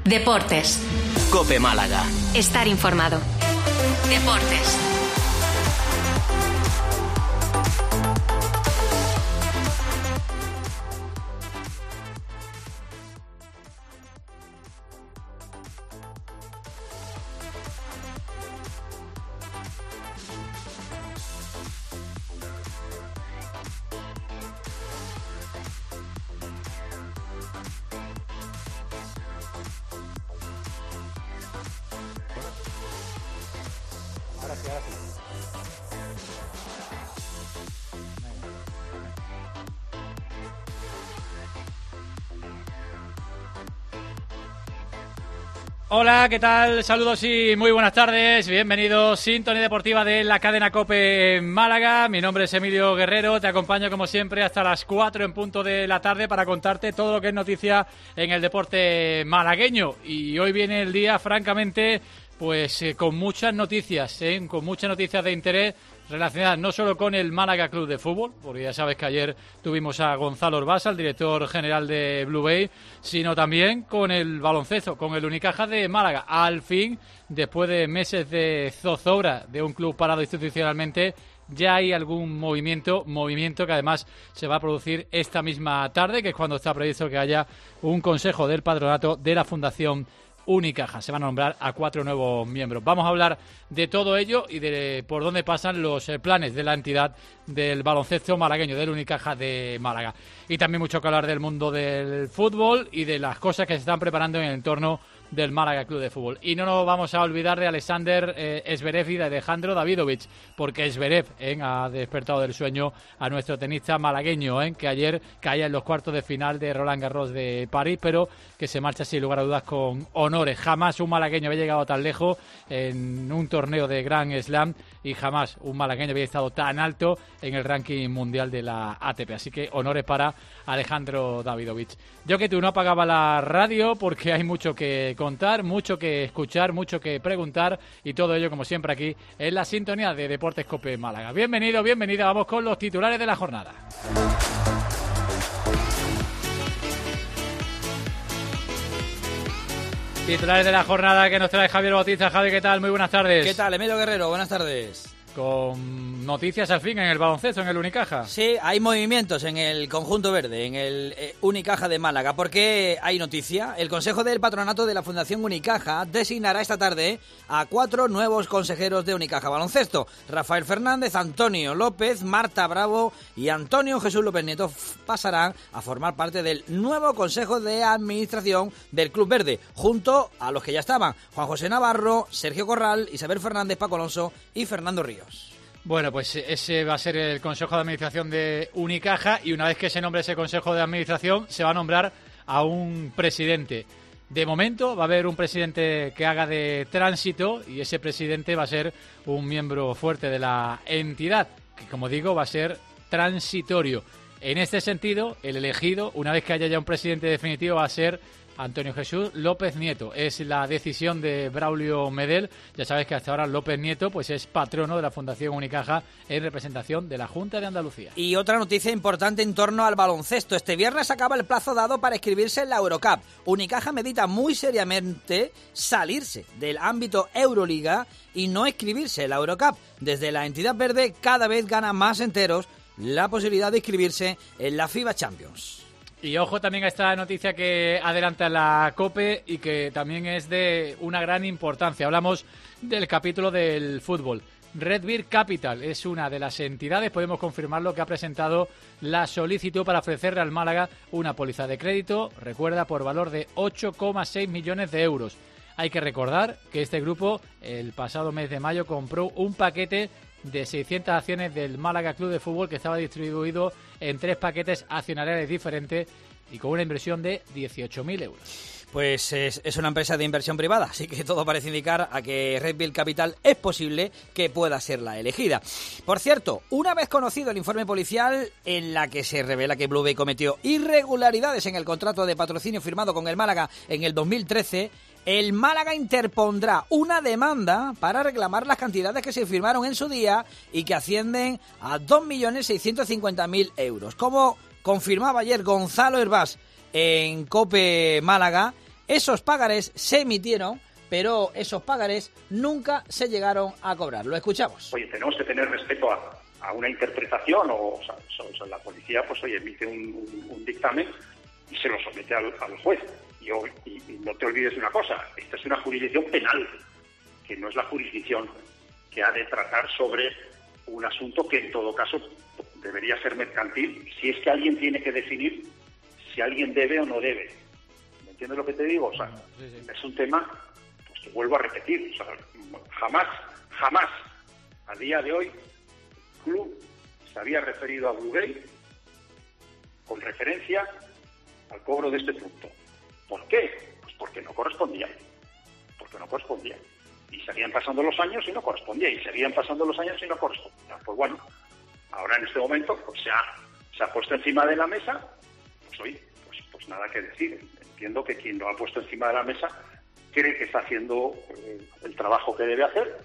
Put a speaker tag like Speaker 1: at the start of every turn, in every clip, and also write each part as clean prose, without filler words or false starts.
Speaker 1: Deportes.
Speaker 2: COPE Málaga.
Speaker 1: Estar informado. Deportes.
Speaker 3: Hola, ¿qué tal? Saludos y muy buenas tardes. Bienvenidos, Sintonía Deportiva de la cadena COPE Málaga. Mi nombre es Emilio Guerrero. Te acompaño como siempre hasta las 4 en punto de la tarde para contarte todo lo que es noticia en el deporte malagueño. Y hoy viene el día, francamente, pues con muchas noticias, con muchas noticias de interés relacionadas no solo con el Málaga Club de Fútbol, porque ya sabes que ayer tuvimos a Gonzalo Orbasa, el director general de Blue Bay, sino también con el baloncesto, con el Unicaja de Málaga. Al fin, después de meses de zozobra de un club parado institucionalmente, ya hay algún movimiento que además se va a producir esta misma tarde, que es cuando está previsto que haya un consejo del patronato de la Fundación Unicaja. Se van a nombrar a 4 nuevos miembros. Vamos a hablar de todo ello y de por dónde pasan los planes de la entidad del baloncesto malagueño, del Unicaja de Málaga. Y también mucho que hablar del mundo del fútbol y de las cosas que se están preparando en el entorno del Málaga Club de Fútbol. Y no nos vamos a olvidar de Alexander Zverev y de Alejandro Davidovich, porque Zverev ha despertado del sueño a nuestro tenista malagueño, que ayer caía en los cuartos de final de Roland Garros de París, pero que se marcha sin lugar a dudas con honores. Jamás un malagueño había llegado tan lejos en un torneo de Grand Slam y jamás un malagueño había estado tan alto en el ranking mundial de la ATP. Así que honores para Alejandro Davidovich. Yo que tú no apagaba la radio porque hay mucho que contar, mucho que escuchar, mucho que preguntar y todo ello como siempre aquí en la sintonía de Deportes COPE Málaga. Bienvenido, bienvenida, vamos con los titulares de la jornada. Titulares de la jornada que nos trae Javier Bautista. Javi, ¿qué tal? Muy buenas tardes.
Speaker 4: ¿Qué tal, Emilio Guerrero? Buenas tardes.
Speaker 3: Con noticias al fin en el baloncesto, en el Unicaja.
Speaker 4: Sí, hay movimientos en el conjunto verde, en el Unicaja de Málaga. Porque hay noticia. El Consejo del Patronato de la Fundación Unicaja designará esta tarde a 4 nuevos consejeros de Unicaja Baloncesto. Rafael Fernández, Antonio López, Marta Bravo y Antonio Jesús López Nieto pasarán a formar parte del nuevo Consejo de Administración del Club Verde, junto a los que ya estaban: Juan José Navarro, Sergio Corral, Isabel Fernández, Paco Alonso y Fernando Ríos.
Speaker 3: Bueno, pues ese va a ser el Consejo de Administración de Unicaja y una vez que se nombre ese Consejo de Administración se va a nombrar a un presidente. De momento va a haber un presidente que haga de tránsito y ese presidente va a ser un miembro fuerte de la entidad, que como digo va a ser transitorio. En este sentido, el elegido, una vez que haya ya un presidente definitivo, va a ser Antonio Jesús López Nieto. Es la decisión de Braulio Medel. Ya sabes que hasta ahora López Nieto pues es patrono de la Fundación Unicaja en representación de la Junta de Andalucía.
Speaker 4: Y otra noticia importante en torno al baloncesto. Este viernes acaba el plazo dado para inscribirse en la Eurocup. Unicaja medita muy seriamente salirse del ámbito Euroliga y no inscribirse en la Eurocup. Desde la entidad verde cada vez gana más enteros la posibilidad de inscribirse en la FIBA Champions.
Speaker 3: Y ojo también a esta noticia que adelanta la COPE y que también es de una gran importancia. Hablamos del capítulo del fútbol. Red Beer Capital es una de las entidades, podemos confirmarlo, que ha presentado la solicitud para ofrecerle al Málaga una póliza de crédito, recuerda, por valor de 8,6 millones de euros. Hay que recordar que este grupo el pasado mes de mayo compró un paquete de 600 acciones del Málaga Club de Fútbol que estaba distribuido en 3 paquetes accionariales diferentes y con una inversión de 18.000 euros.
Speaker 4: Pues es una empresa de inversión privada, así que todo parece indicar a que Red Bull Capital es posible que pueda ser la elegida. Por cierto, una vez conocido el informe policial en la que se revela que Blue Bay cometió irregularidades en el contrato de patrocinio firmado con el Málaga en el 2013, el Málaga interpondrá una demanda para reclamar las cantidades que se firmaron en su día y que ascienden a 2.650.000 euros. Como confirmaba ayer Gonzalo Hervás en COPE Málaga, Esos pagarés se emitieron, pero esos pagarés nunca se llegaron a cobrar. Lo escuchamos.
Speaker 2: Oye, tenemos que tener respeto a una interpretación, o sea, la policía pues oye, emite un dictamen y se lo somete al juez. Y no te olvides de una cosa, esta es una jurisdicción penal, que no es la jurisdicción que ha de tratar sobre un asunto que en todo caso debería ser mercantil, si es que alguien tiene que definir si alguien debe o no debe. ¿Me entiendes lo que te digo? O sea, sí. Es un tema, pues que vuelvo a repetir, o sea, jamás, a día de hoy, el club se había referido a Bluegate con referencia al cobro de este punto. ¿Por qué? Pues porque no correspondía. Y seguían pasando los años y no correspondía. Pues bueno, ahora en este momento pues se ha puesto encima de la mesa, pues oye, pues nada que decir. Entiendo que quien lo ha puesto encima de la mesa cree que está haciendo el trabajo que debe hacer.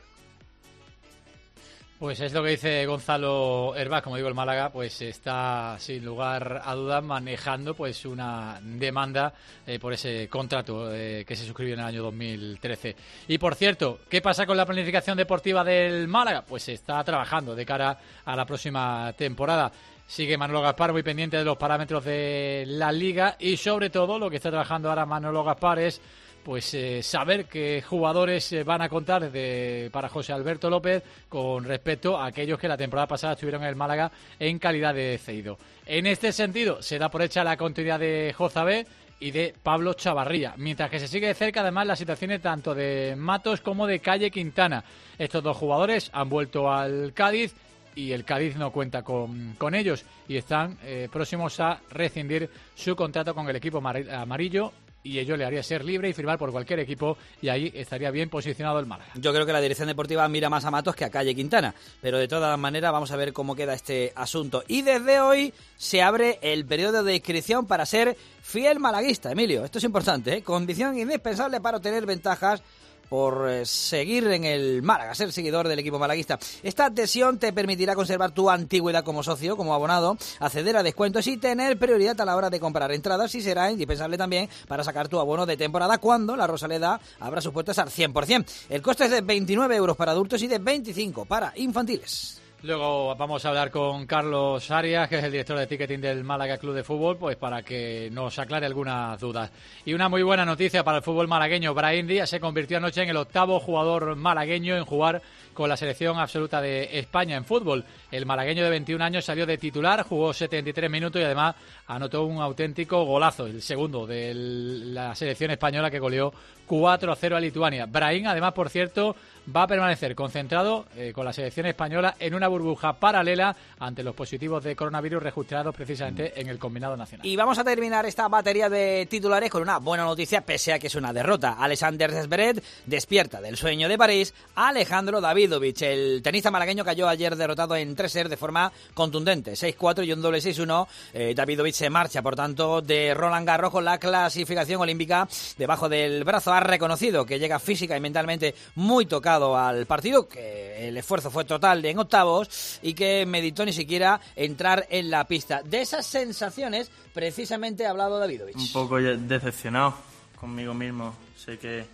Speaker 3: Pues es lo que dice Gonzalo Hervás, como digo, el Málaga pues está sin lugar a dudas manejando pues una demanda por ese contrato que se suscribió en el año 2013. Y por cierto, ¿qué pasa con la planificación deportiva del Málaga? Pues se está trabajando de cara a la próxima temporada. Sigue Manolo Gaspar muy pendiente de los parámetros de la Liga y sobre todo lo que está trabajando ahora Manolo Gaspar es pues saber qué jugadores van a contar para José Alberto López con respecto a aquellos que la temporada pasada estuvieron en el Málaga en calidad de cedido. En este sentido, se da por hecha la continuidad de Jozabé y de Pablo Chavarría, mientras que se sigue de cerca además las situaciones tanto de Matos como de Calle Quintana. Estos dos jugadores han vuelto al Cádiz y el Cádiz no cuenta con ellos y están próximos a rescindir su contrato con el equipo amarillo, y ello le haría ser libre y firmar por cualquier equipo, y ahí estaría bien posicionado el Málaga.
Speaker 4: Yo creo que la dirección deportiva mira más a Matos que a Calle Quintana, pero de todas maneras vamos a ver cómo queda este asunto. Y desde hoy se abre el periodo de inscripción para ser fiel malaguista, Emilio. Esto es importante, condición indispensable para obtener ventajas por seguir en el Málaga, ser seguidor del equipo malaguista. Esta adhesión te permitirá conservar tu antigüedad como socio, como abonado, acceder a descuentos y tener prioridad a la hora de comprar entradas, y será indispensable también para sacar tu abono de temporada cuando la Rosaleda abra sus puertas al 100%. El coste es de 29 euros para adultos y de 25 para infantiles.
Speaker 3: Luego vamos a hablar con Carlos Arias, que es el director de ticketing del Málaga Club de Fútbol, pues para que nos aclare algunas dudas. Y una muy buena noticia para el fútbol malagueño. Brahim Díaz se convirtió anoche en el 8º jugador malagueño en jugar con la selección absoluta de España en fútbol. El malagueño de 21 años salió de titular, jugó 73 minutos y además anotó un auténtico golazo, el segundo de la selección española, que goleó 4-0 a Lituania. Brahim, además, por cierto, va a permanecer concentrado con la selección española en una burbuja paralela ante los positivos de coronavirus registrados precisamente en el combinado nacional.
Speaker 4: Y vamos a terminar esta batería de titulares con una buena noticia, pese a que es una derrota. Alexander Zverev despierta del sueño de París. Alejandro Davidovich, el tenista malagueño, cayó ayer derrotado en 3 sets de forma contundente, 6-4 y un doble 6-1. Davidovich se marcha, por tanto, de Roland Garros con la clasificación olímpica debajo del brazo. Ha reconocido que llega física y mentalmente muy tocado al partido, que el esfuerzo fue total en octavos y que meditó ni siquiera entrar en la pista. De esas sensaciones precisamente ha hablado Davidovich.
Speaker 5: Un poco decepcionado conmigo mismo. Sé que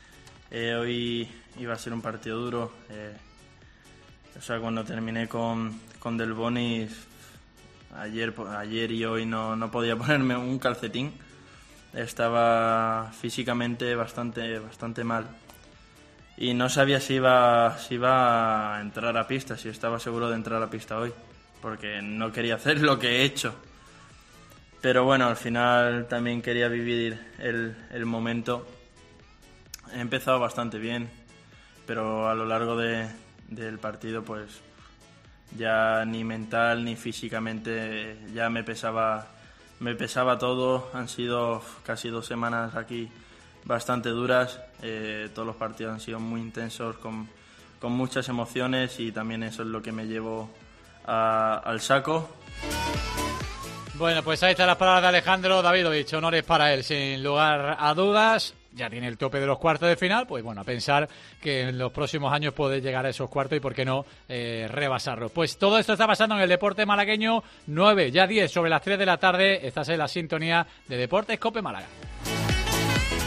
Speaker 5: hoy iba a ser un partido duro. Cuando terminé con Del Boni, ayer y hoy no podía ponerme un calcetín. Estaba físicamente bastante mal. Y no sabía si iba a entrar a pista, si estaba seguro de entrar a pista hoy, porque no quería hacer lo que he hecho. Pero bueno, al final también quería vivir el momento. He empezado bastante bien, pero a lo largo del partido pues ya ni mental ni físicamente ya me pesaba todo. Han sido casi 2 semanas aquí bastante duras. Todos los partidos han sido muy intensos, con muchas emociones, y también eso es lo que me llevo al saco.
Speaker 3: Bueno, pues ahí están las palabras de Alejandro Davidovich. Honores para él, sin lugar a dudas. Ya tiene el tope de los cuartos de final, pues bueno, a pensar que en los próximos años puede llegar a esos cuartos y por qué no rebasarlos. Pues todo esto está pasando en el deporte malagueño. 9, ya 10 sobre las 3 de la tarde. Estás en la sintonía de Deportes COPE Málaga.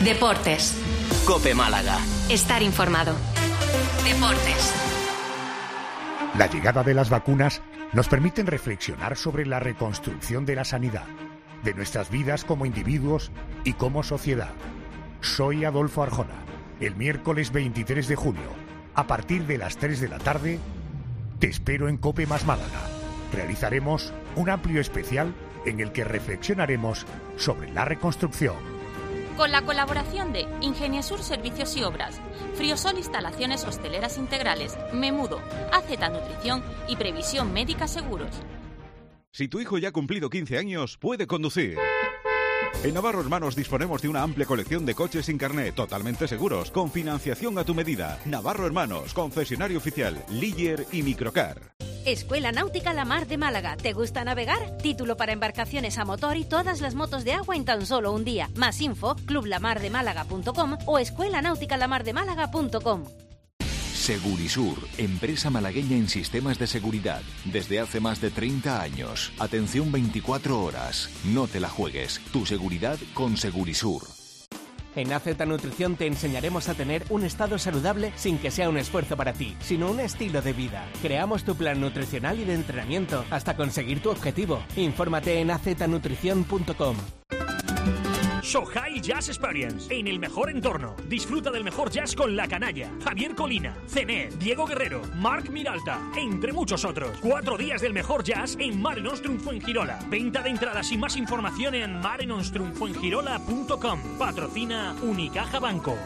Speaker 1: Deportes.
Speaker 6: COPE Málaga.
Speaker 1: Estar informado. Deportes.
Speaker 7: La llegada de las vacunas nos permiten reflexionar sobre la reconstrucción de la sanidad, de nuestras vidas como individuos y como sociedad. Soy Adolfo Arjona. El miércoles 23 de junio, a partir de las 3 de la tarde, te espero en COPE más Málaga. Realizaremos un amplio especial en el que reflexionaremos sobre la reconstrucción.
Speaker 8: Con la colaboración de Ingeniesur Servicios y Obras, Friosol Instalaciones Hosteleras Integrales, Memudo, AZ Nutrición y Previsión Médica Seguros.
Speaker 9: Si tu hijo ya ha cumplido 15 años, puede conducir. En Navarro Hermanos disponemos de una amplia colección de coches sin carné, totalmente seguros, con financiación a tu medida. Navarro Hermanos, concesionario oficial, Ligier y Microcar.
Speaker 10: Escuela Náutica La Mar de Málaga. ¿Te gusta navegar? Título para embarcaciones a motor y todas las motos de agua en tan solo un día. Más info, clublamardemalaga.com o escuelanauticalamardemálaga.com.
Speaker 11: Segurisur, empresa malagueña en sistemas de seguridad. Desde hace más de 30 años. Atención 24 horas. No te la juegues. Tu seguridad con Segurisur.
Speaker 12: En AZ Nutrición te enseñaremos a tener un estado saludable sin que sea un esfuerzo para ti, sino un estilo de vida. Creamos tu plan nutricional y de entrenamiento hasta conseguir tu objetivo. Infórmate en aznutrición.com.
Speaker 13: Sohai Jazz Experience, en el mejor entorno. Disfruta del mejor jazz con La Canalla, Javier Colina, Cenet, Diego Guerrero, Marc Miralta, entre muchos otros. 4 días del mejor jazz en Mare Nostrum Fuengirola. Venta de entradas y más información en marenostrumfuengirola.com. Patrocina Unicaja Banco.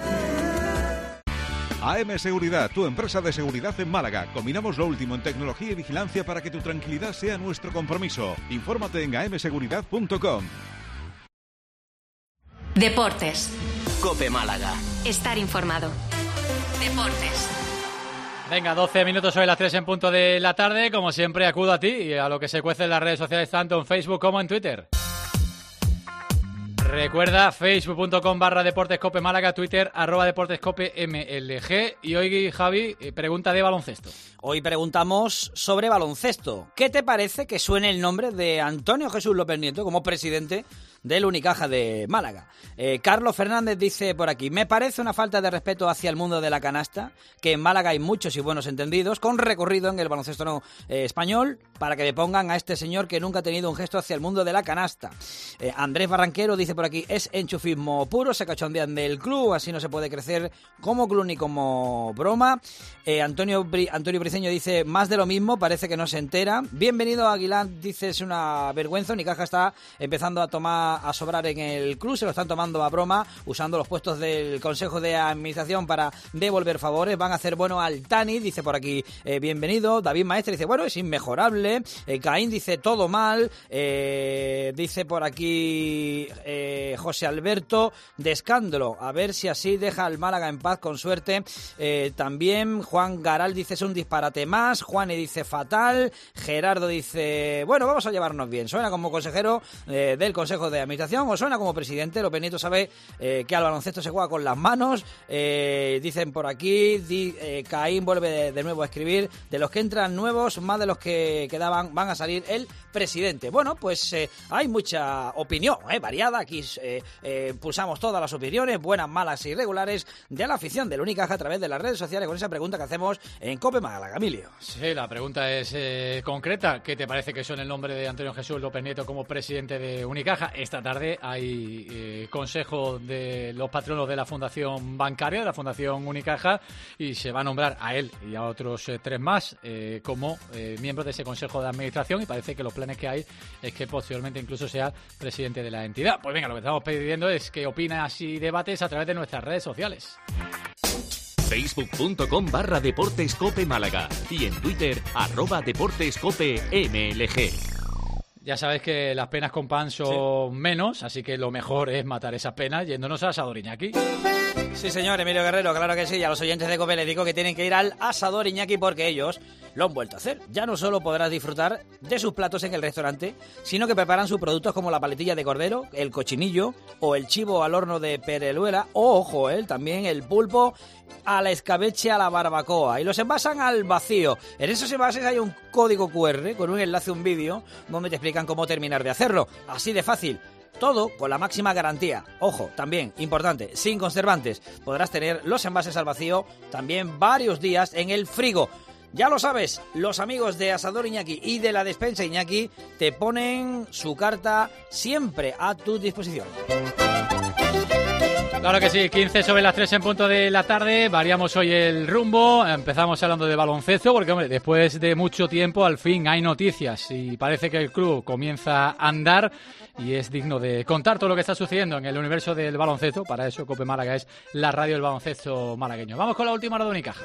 Speaker 9: AM Seguridad, tu empresa de seguridad en Málaga. Combinamos lo último en tecnología y vigilancia para que tu tranquilidad sea nuestro compromiso. Infórmate en amseguridad.com.
Speaker 1: Deportes.
Speaker 6: COPE Málaga.
Speaker 1: Estar informado. Deportes.
Speaker 3: Venga, 12 minutos sobre las 3 en punto de la tarde. Como siempre, acudo a ti y a lo que se cuece en las redes sociales, tanto en Facebook como en Twitter. Recuerda, facebook.com/deportescope Málaga, Twitter @deportescope_MLG. Y hoy, Javi, pregunta de baloncesto.
Speaker 4: Hoy preguntamos sobre baloncesto. ¿Qué te parece que suene el nombre de Antonio Jesús López Nieto como presidente del Unicaja de Málaga? Carlos Fernández dice por aquí: me parece una falta de respeto hacia el mundo de la canasta, que en Málaga hay muchos y buenos entendidos, con recorrido en el baloncesto español, para que le pongan a este señor que nunca ha tenido un gesto hacia el mundo de la canasta. Andrés Barranquero dice por aquí: es enchufismo puro, se cachondean del club, así no se puede crecer como club ni como broma. Antonio Briceño dice: más de lo mismo, parece que no se entera. Bienvenido Aguilar dice: es una vergüenza, Unicaja está empezando a sobrar en el club, se lo están tomando a broma, usando los puestos del Consejo de Administración para devolver favores, van a hacer bueno al Tani, dice por aquí bienvenido. David Maestre dice: bueno, es inmejorable. Caín dice: todo mal. Dice por aquí José Alberto: de escándalo, a ver si así deja al Málaga en paz, con suerte. También Juan Garal dice: es un disparate más. Juani dice: fatal. Gerardo dice: bueno, vamos a llevarnos bien. Suena como consejero del Consejo de Administración o suena como presidente. López Nieto sabe que al baloncesto se juega con las manos. Dicen por aquí, Caín vuelve de nuevo a escribir: de los que entran nuevos, más de los que quedaban van a salir el presidente. Bueno, pues hay mucha opinión variada. Aquí pulsamos todas las opiniones, buenas, malas y irregulares, de la afición del Unicaja a través de las redes sociales, con esa pregunta que hacemos en COPE Málaga. Emilio.
Speaker 3: Sí, la pregunta es concreta. ¿Qué te parece que suene el nombre de Antonio Jesús López Nieto como presidente de Unicaja? Esta tarde hay consejo de los patronos de la Fundación Bancaria, de la Fundación Unicaja, y se va a nombrar a él y a otros 3 más como miembros de ese consejo de administración, y parece que los planes que hay es que posteriormente incluso sea presidente de la entidad. Pues venga, lo que estamos pidiendo es que opinas y debates a través de nuestras redes sociales.
Speaker 14: Facebook.com/deportescope Málaga y en Twitter @deportescope_MLG.
Speaker 3: Ya sabes que las penas con pan son menos, así que lo mejor es matar esas penas yéndonos al asador Iñaki.
Speaker 4: Sí, señor, Emilio Guerrero, claro que sí. Y a los oyentes de COPE les digo que tienen que ir al asador Iñaki, porque ellos lo han vuelto a hacer. Ya no solo podrás disfrutar de sus platos en el restaurante, sino que preparan sus productos como la paletilla de cordero, el cochinillo o el chivo al horno de Pereluela, o, ojo, también el pulpo a la escabeche a la barbacoa, y los envasan al vacío. En esos envases hay un código QR con un enlace, un vídeo, donde te explican cómo terminar de hacerlo. Así de fácil. Todo con la máxima garantía. Ojo, también, importante, sin conservantes. Podrás tener los envases al vacío también varios días en el frigo. Ya lo sabes, los amigos de Asador Iñaki y de la Despensa Iñaki te ponen su carta siempre a tu disposición.
Speaker 3: Claro que sí, 15 sobre las 3 en punto de la tarde, variamos hoy el rumbo, empezamos hablando de baloncesto porque, hombre, después de mucho tiempo al fin hay noticias y parece que el club comienza a andar y es digno de contar todo lo que está sucediendo en el universo del baloncesto. Para eso COPE Málaga es la radio del baloncesto malagueño. Vamos con la última hora de Unicaja.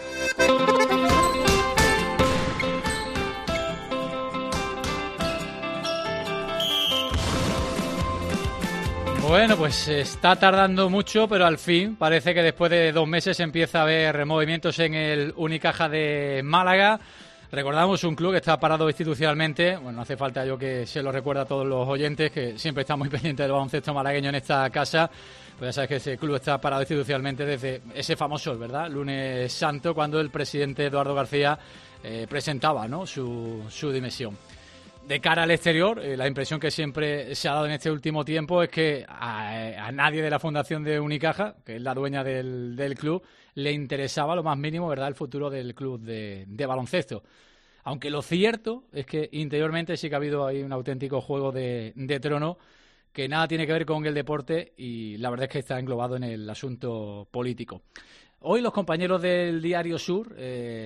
Speaker 3: Bueno, pues está tardando mucho, pero al fin parece que después de 2 meses empieza a haber movimientos en el Unicaja de Málaga. Recordamos un club que está parado institucionalmente. Bueno, no hace falta yo que se lo recuerde a todos los oyentes, que siempre están muy pendientes del baloncesto malagueño en esta casa. Pues ya sabes que ese club está parado institucionalmente desde ese famoso, ¿verdad?, lunes santo, cuando el presidente Eduardo García presentaba, ¿no?, su dimisión. De cara al exterior, la impresión que siempre se ha dado en este último tiempo es que a nadie de la fundación de Unicaja, que es la dueña del club, le interesaba lo más mínimo, ¿verdad?, el futuro del club de baloncesto. Aunque lo cierto es que interiormente sí que ha habido ahí un auténtico juego de trono que nada tiene que ver con el deporte y la verdad es que está englobado en el asunto político. Hoy los compañeros del Diario Sur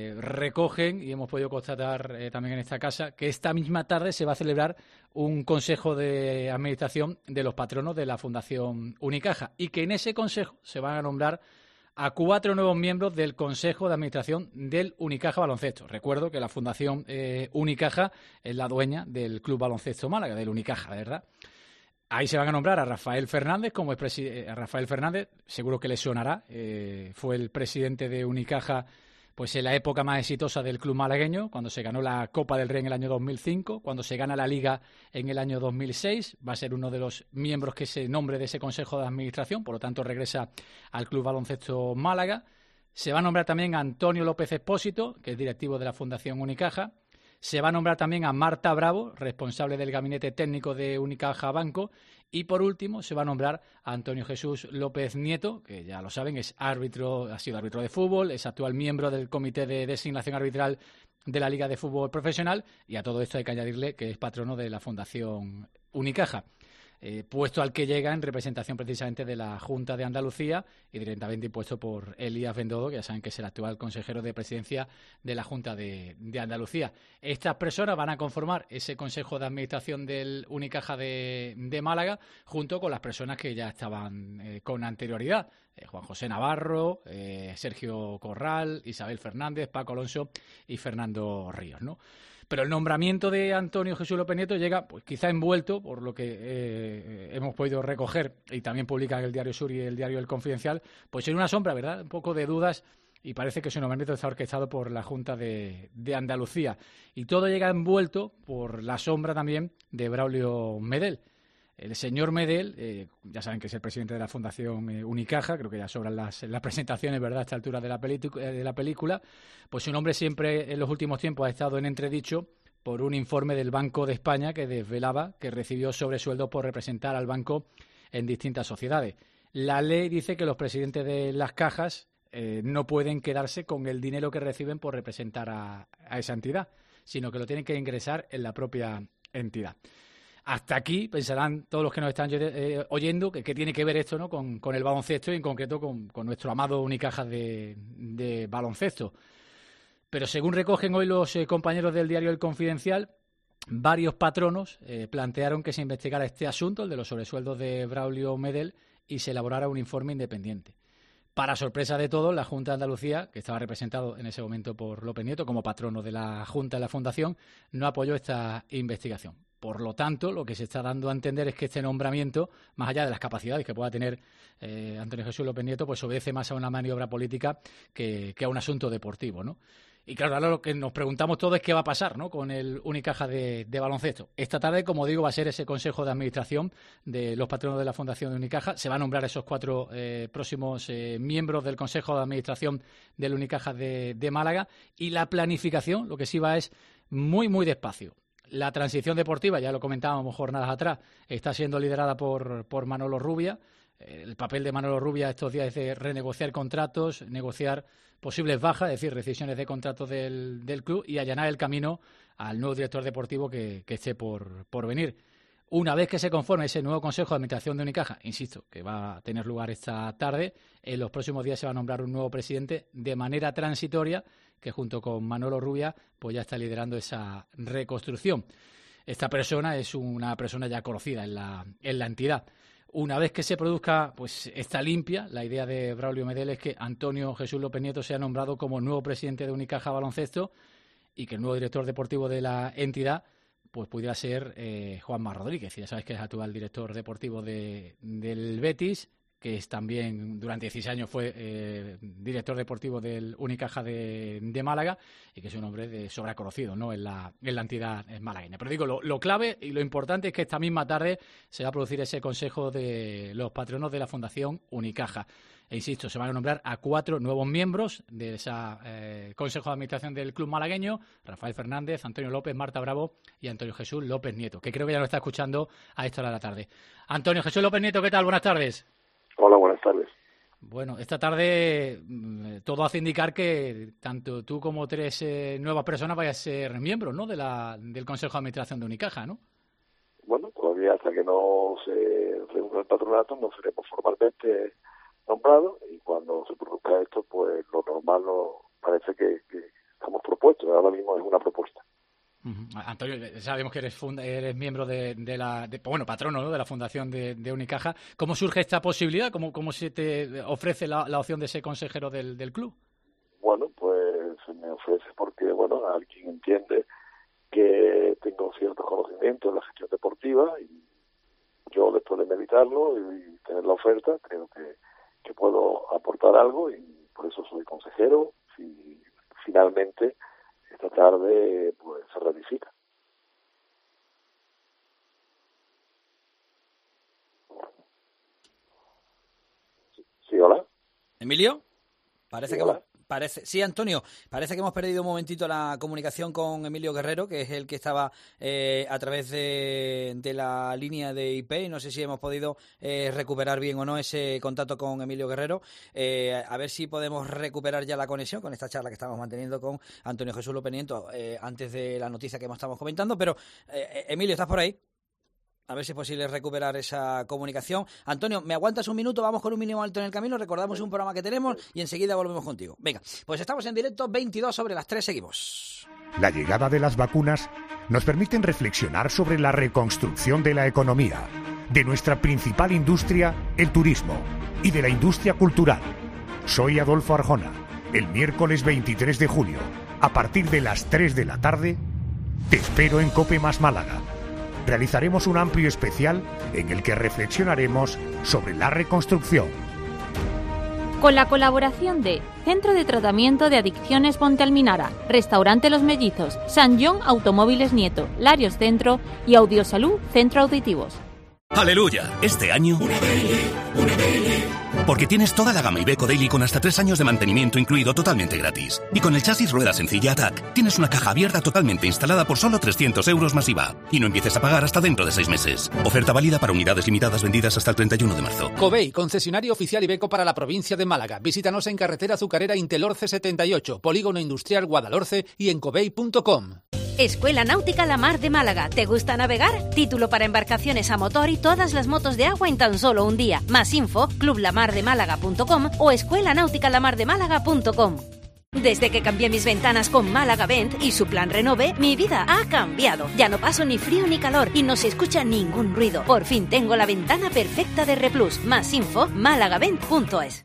Speaker 3: recogen, y hemos podido constatar también en esta casa, que esta misma tarde se va a celebrar un consejo de administración de los patronos de la Fundación Unicaja y que en ese consejo se van a nombrar a 4 nuevos miembros del Consejo de Administración del Unicaja Baloncesto. Recuerdo que la Fundación Unicaja es la dueña del Club Baloncesto Málaga, del Unicaja, ¿verdad? Ahí se van a nombrar a Rafael Fernández como Rafael Fernández, seguro que le sonará, fue el presidente de Unicaja pues en la época más exitosa del club malagueño, cuando se ganó la Copa del Rey en el año 2005, cuando se gana la Liga en el año 2006, va a ser uno de los miembros que se nombre de ese Consejo de Administración, por lo tanto regresa al Club Baloncesto Málaga. Se va a nombrar también a Antonio López Expósito, que es directivo de la Fundación Unicaja. Se va a nombrar también a Marta Bravo, responsable del gabinete técnico de Unicaja Banco. Y por último se va a nombrar a Antonio Jesús López Nieto, que ya lo saben, es árbitro, ha sido árbitro de fútbol, es actual miembro del Comité de Designación Arbitral de la Liga de Fútbol Profesional. Y a todo esto hay que añadirle que es patrono de la Fundación Unicaja. Puesto al que llega en representación precisamente de la Junta de Andalucía y directamente impuesto por Elías Bendodo, que ya saben que es el actual consejero de presidencia de la Junta de Andalucía. Estas personas van a conformar ese Consejo de Administración del Unicaja de Málaga, junto con las personas que ya estaban con anterioridad. Juan José Navarro, Sergio Corral, Isabel Fernández, Paco Alonso y Fernando Ríos, ¿no? Pero el nombramiento de Antonio Jesús López Nieto llega, pues quizá envuelto, por lo que hemos podido recoger, y también publican el Diario Sur y el Diario El Confidencial, pues en una sombra, ¿verdad?, un poco de dudas, y parece que su nombramiento está orquestado por la Junta de Andalucía. Y todo llega envuelto por la sombra también de Braulio Medel. El señor Medel, ya saben que es el presidente de la Fundación Unicaja, creo que ya sobran las presentaciones, ¿verdad?, a esta altura de la película, pues su nombre siempre en los últimos tiempos ha estado en entredicho por un informe del Banco de España que desvelaba que recibió sobresueldo por representar al banco en distintas sociedades. La ley dice que los presidentes de las cajas no pueden quedarse con el dinero que reciben por representar a esa entidad, sino que lo tienen que ingresar en la propia entidad. Hasta aquí pensarán todos los que nos están oyendo que tiene que ver esto, ¿no?, con el baloncesto y en concreto con nuestro amado Unicaja de baloncesto. Pero según recogen hoy los compañeros del diario El Confidencial, varios patronos plantearon que se investigara este asunto, el de los sobresueldos de Braulio Medel, y se elaborara un informe independiente. Para sorpresa de todos, la Junta de Andalucía, que estaba representado en ese momento por López Nieto como patrono de la Junta de la Fundación, no apoyó esta investigación. Por lo tanto, lo que se está dando a entender es que este nombramiento, más allá de las capacidades que pueda tener Antonio Jesús López Nieto, pues obedece más a una maniobra política que a un asunto deportivo, ¿no? Y claro, ahora lo que nos preguntamos todos es qué va a pasar, ¿no?, con el Unicaja de baloncesto. Esta tarde, como digo, va a ser ese Consejo de Administración de los patronos de la Fundación de Unicaja. Se va a nombrar esos 4 próximos miembros del Consejo de Administración del Unicaja de Málaga. Y la planificación, lo que sí va es muy, muy despacio. La transición deportiva, ya lo comentábamos jornadas atrás, está siendo liderada por Manolo Rubia. El papel de Manolo Rubia estos días es de renegociar contratos, negociar posibles bajas, es decir, rescisiones de contratos del club y allanar el camino al nuevo director deportivo que esté por venir. Una vez que se conforme ese nuevo Consejo de Administración de Unicaja, insisto, que va a tener lugar esta tarde, en los próximos días se va a nombrar un nuevo presidente de manera transitoria que junto con Manolo Rubia pues ya está liderando esa reconstrucción. Esta persona es una persona ya conocida en la entidad. Una vez que se produzca pues esta limpia, la idea de Braulio Medel es que Antonio Jesús López Nieto sea nombrado como nuevo presidente de Unicaja Baloncesto y que el nuevo director deportivo de la entidad pues pudiera ser Juanma Rodríguez. Ya sabes que es actual director deportivo del Betis, que es también durante 16 años fue director deportivo del Unicaja de Málaga y que es un hombre de sobra conocido, ¿no?, en la entidad malagueña. Pero digo, lo clave y lo importante es que esta misma tarde se va a producir ese consejo de los patronos de la Fundación Unicaja. E insisto, se van a nombrar a 4 nuevos miembros de ese Consejo de Administración del club malagueño: Rafael Fernández, Antonio López, Marta Bravo y Antonio Jesús López Nieto, que creo que ya lo está escuchando a esta hora de la tarde. Antonio Jesús López Nieto, ¿qué tal? Buenas tardes.
Speaker 15: Hola, buenas tardes.
Speaker 3: Bueno, esta tarde todo hace indicar que tanto tú como 3 nuevas personas vayan a ser miembros, ¿no?, del Consejo de Administración de Unicaja, ¿no?
Speaker 15: Bueno, todavía hasta que no se reúna el patronato no seremos formalmente nombrados, y cuando se produzca esto, pues lo normal parece que estamos propuestos. Ahora mismo es una propuesta.
Speaker 3: Antonio, sabemos que eres miembro patrono, ¿no?, de la Fundación de Unicaja. ¿Cómo surge esta posibilidad? ¿Cómo se te ofrece la opción de ser consejero del club?
Speaker 15: Bueno, pues se me ofrece porque, alguien entiende que tengo ciertos conocimientos en la gestión deportiva y yo, después de meditarlo y tener la oferta, creo que puedo aportar algo y por eso soy consejero. Si finalmente esta tarde pues se ratifica. Sí, hola.
Speaker 4: ¿Emilio? Parece
Speaker 15: sí,
Speaker 4: que
Speaker 15: hola.
Speaker 4: Sí, Antonio, parece que hemos perdido un momentito la comunicación con Emilio Guerrero, que es el que estaba a través de la línea de IP. No sé si hemos podido recuperar bien o no ese contacto con Emilio Guerrero. A ver si podemos recuperar ya la conexión con esta charla que estamos manteniendo con Antonio Jesús López Nieto antes de la noticia que estamos comentando. Pero, Emilio, ¿estás por ahí? A ver si es posible recuperar esa comunicación. Antonio, ¿me aguantas un minuto? Vamos con un mínimo alto en el camino, recordamos un programa que tenemos y enseguida volvemos contigo. Venga, pues estamos en directo, 22 sobre las 3, seguimos.
Speaker 7: La llegada de las vacunas nos permiten reflexionar sobre la reconstrucción de la economía, de nuestra principal industria, el turismo, y de la industria cultural. Soy Adolfo Arjona. El miércoles 23 de junio, a partir de las 3 de la tarde, te espero en COPE más Málaga. Realizaremos un amplio especial en el que reflexionaremos sobre la reconstrucción.
Speaker 8: Con la colaboración de Centro de Tratamiento de Adicciones Ponte Alminara, Restaurante Los Mellizos, San John Automóviles Nieto, Larios Centro y Audiosalud Centro Auditivos.
Speaker 16: ¡Aleluya! Este año... Porque tienes toda la gama Iveco Daily con hasta 3 años de mantenimiento incluido totalmente gratis. Y con el chasis rueda sencilla Attack, tienes una caja abierta totalmente instalada por solo 300 euros más IVA. Y no empieces a pagar hasta dentro de 6 meses. Oferta válida para unidades limitadas vendidas hasta el 31 de marzo.
Speaker 17: Covey, concesionario oficial Iveco para la provincia de Málaga. Visítanos en carretera Azucarera Intelorce 78, Polígono Industrial Guadalhorce y en covey.com.
Speaker 10: Escuela Náutica La Mar de Málaga. ¿Te gusta navegar? Título para embarcaciones a motor y todas las motos de agua en tan solo un día. Más info, clublamardemalaga.com o escuelanauticalamardemálaga.com. Desde que cambié mis ventanas con Málaga Vent y su plan Renove, mi vida ha cambiado. Ya no paso ni frío ni calor y no se escucha ningún ruido. Por fin tengo la ventana perfecta de Replus. Más info, malagavent.es.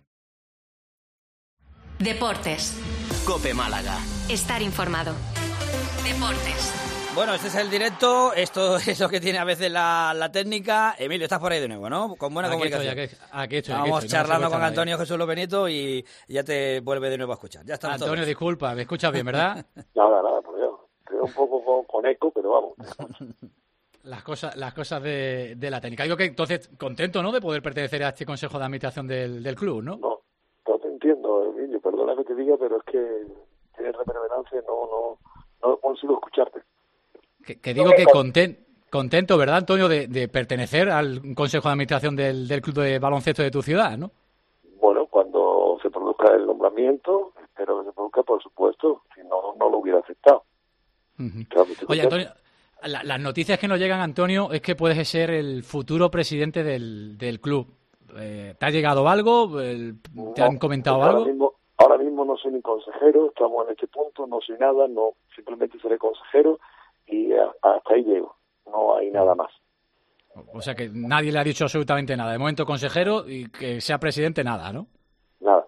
Speaker 1: Deportes.
Speaker 6: COPE Málaga.
Speaker 1: Estar informado. Deportes.
Speaker 4: Bueno, este es el directo, esto es lo que tiene a veces la técnica. Emilio, estás por ahí de nuevo, ¿no? Con buena comunicación.
Speaker 3: Aquí estoy.
Speaker 4: Vamos charlando con Antonio Jesús López Nieto y ya te vuelve de nuevo a escuchar. Ya estamos
Speaker 3: Antonio,
Speaker 4: todos.
Speaker 3: disculpa, me escuchas bien, ¿verdad?
Speaker 15: Nada, por Dios. Creo un poco con eco, pero vamos.
Speaker 3: Las cosas de la técnica. Digo que entonces contento, ¿no?, de poder pertenecer a este Consejo de Administración del club, ¿no?
Speaker 15: No te entiendo, Emilio, perdona que te diga, pero es que tienes reverberancia, no consigo escucharte.
Speaker 3: Que digo que contento, ¿verdad, Antonio, de pertenecer al Consejo de Administración del club de baloncesto de tu ciudad, ¿no?
Speaker 15: Bueno, cuando se produzca el nombramiento, espero que se produzca, por supuesto, si no, no lo hubiera aceptado. Claro,
Speaker 3: oye, Antonio, las noticias que nos llegan, Antonio, es que puedes ser el futuro presidente del club. ¿Te ha llegado algo? ¿Te han comentado algo?
Speaker 15: Ahora mismo no soy ni consejero, estamos en este punto, no soy nada, no, simplemente seré consejero y hasta ahí llego, no hay nada más.
Speaker 3: O sea que nadie le ha dicho absolutamente nada. De momento consejero y que sea presidente, nada, ¿no?
Speaker 15: Nada.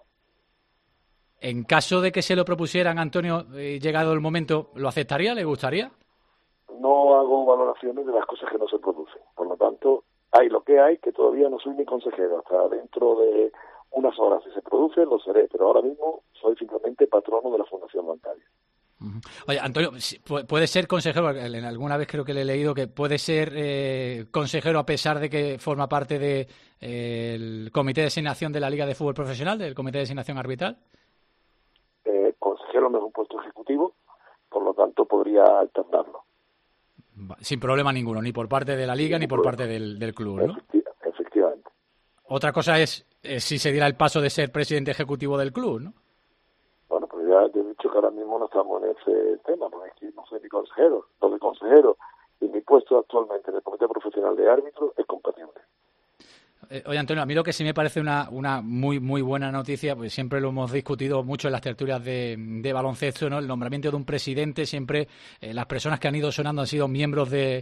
Speaker 3: En caso de que se lo propusieran, Antonio, llegado el momento, ¿lo aceptaría? ¿Le gustaría?
Speaker 15: No hago valoraciones de las cosas que no se producen. Por lo tanto, hay lo que hay, que todavía no soy ni consejero. Hasta dentro de unas horas, si se produce, lo seré. Pero ahora mismo soy simplemente patrono de la Fundación Bancaria.
Speaker 3: Oye, Antonio, ¿puede ser consejero? Alguna vez creo que le he leído que puede ser consejero a pesar de que forma parte del Comité de Designación de la Liga de Fútbol Profesional, del Comité de Designación Arbitral.
Speaker 15: Consejero no es un puesto ejecutivo, por lo tanto podría alternarlo.
Speaker 3: Sin problema ninguno, ni por parte de la Liga ni por parte del club, ¿no?
Speaker 15: Efectivamente.
Speaker 3: Otra cosa es si se diera el paso de ser presidente ejecutivo del club, ¿no?
Speaker 15: Bueno, pues ya te he dicho que ahora mismo no estamos en ese tema, porque es que no soy ni consejero. Lo de consejero y mi puesto actualmente en el Comité Profesional de Árbitros es compatible.
Speaker 3: Oye, Antonio, a mí lo que sí me parece una muy muy buena noticia, pues siempre lo hemos discutido mucho en las tertulias de baloncesto, ¿no? El nombramiento de un presidente, siempre las personas que han ido sonando han sido miembros o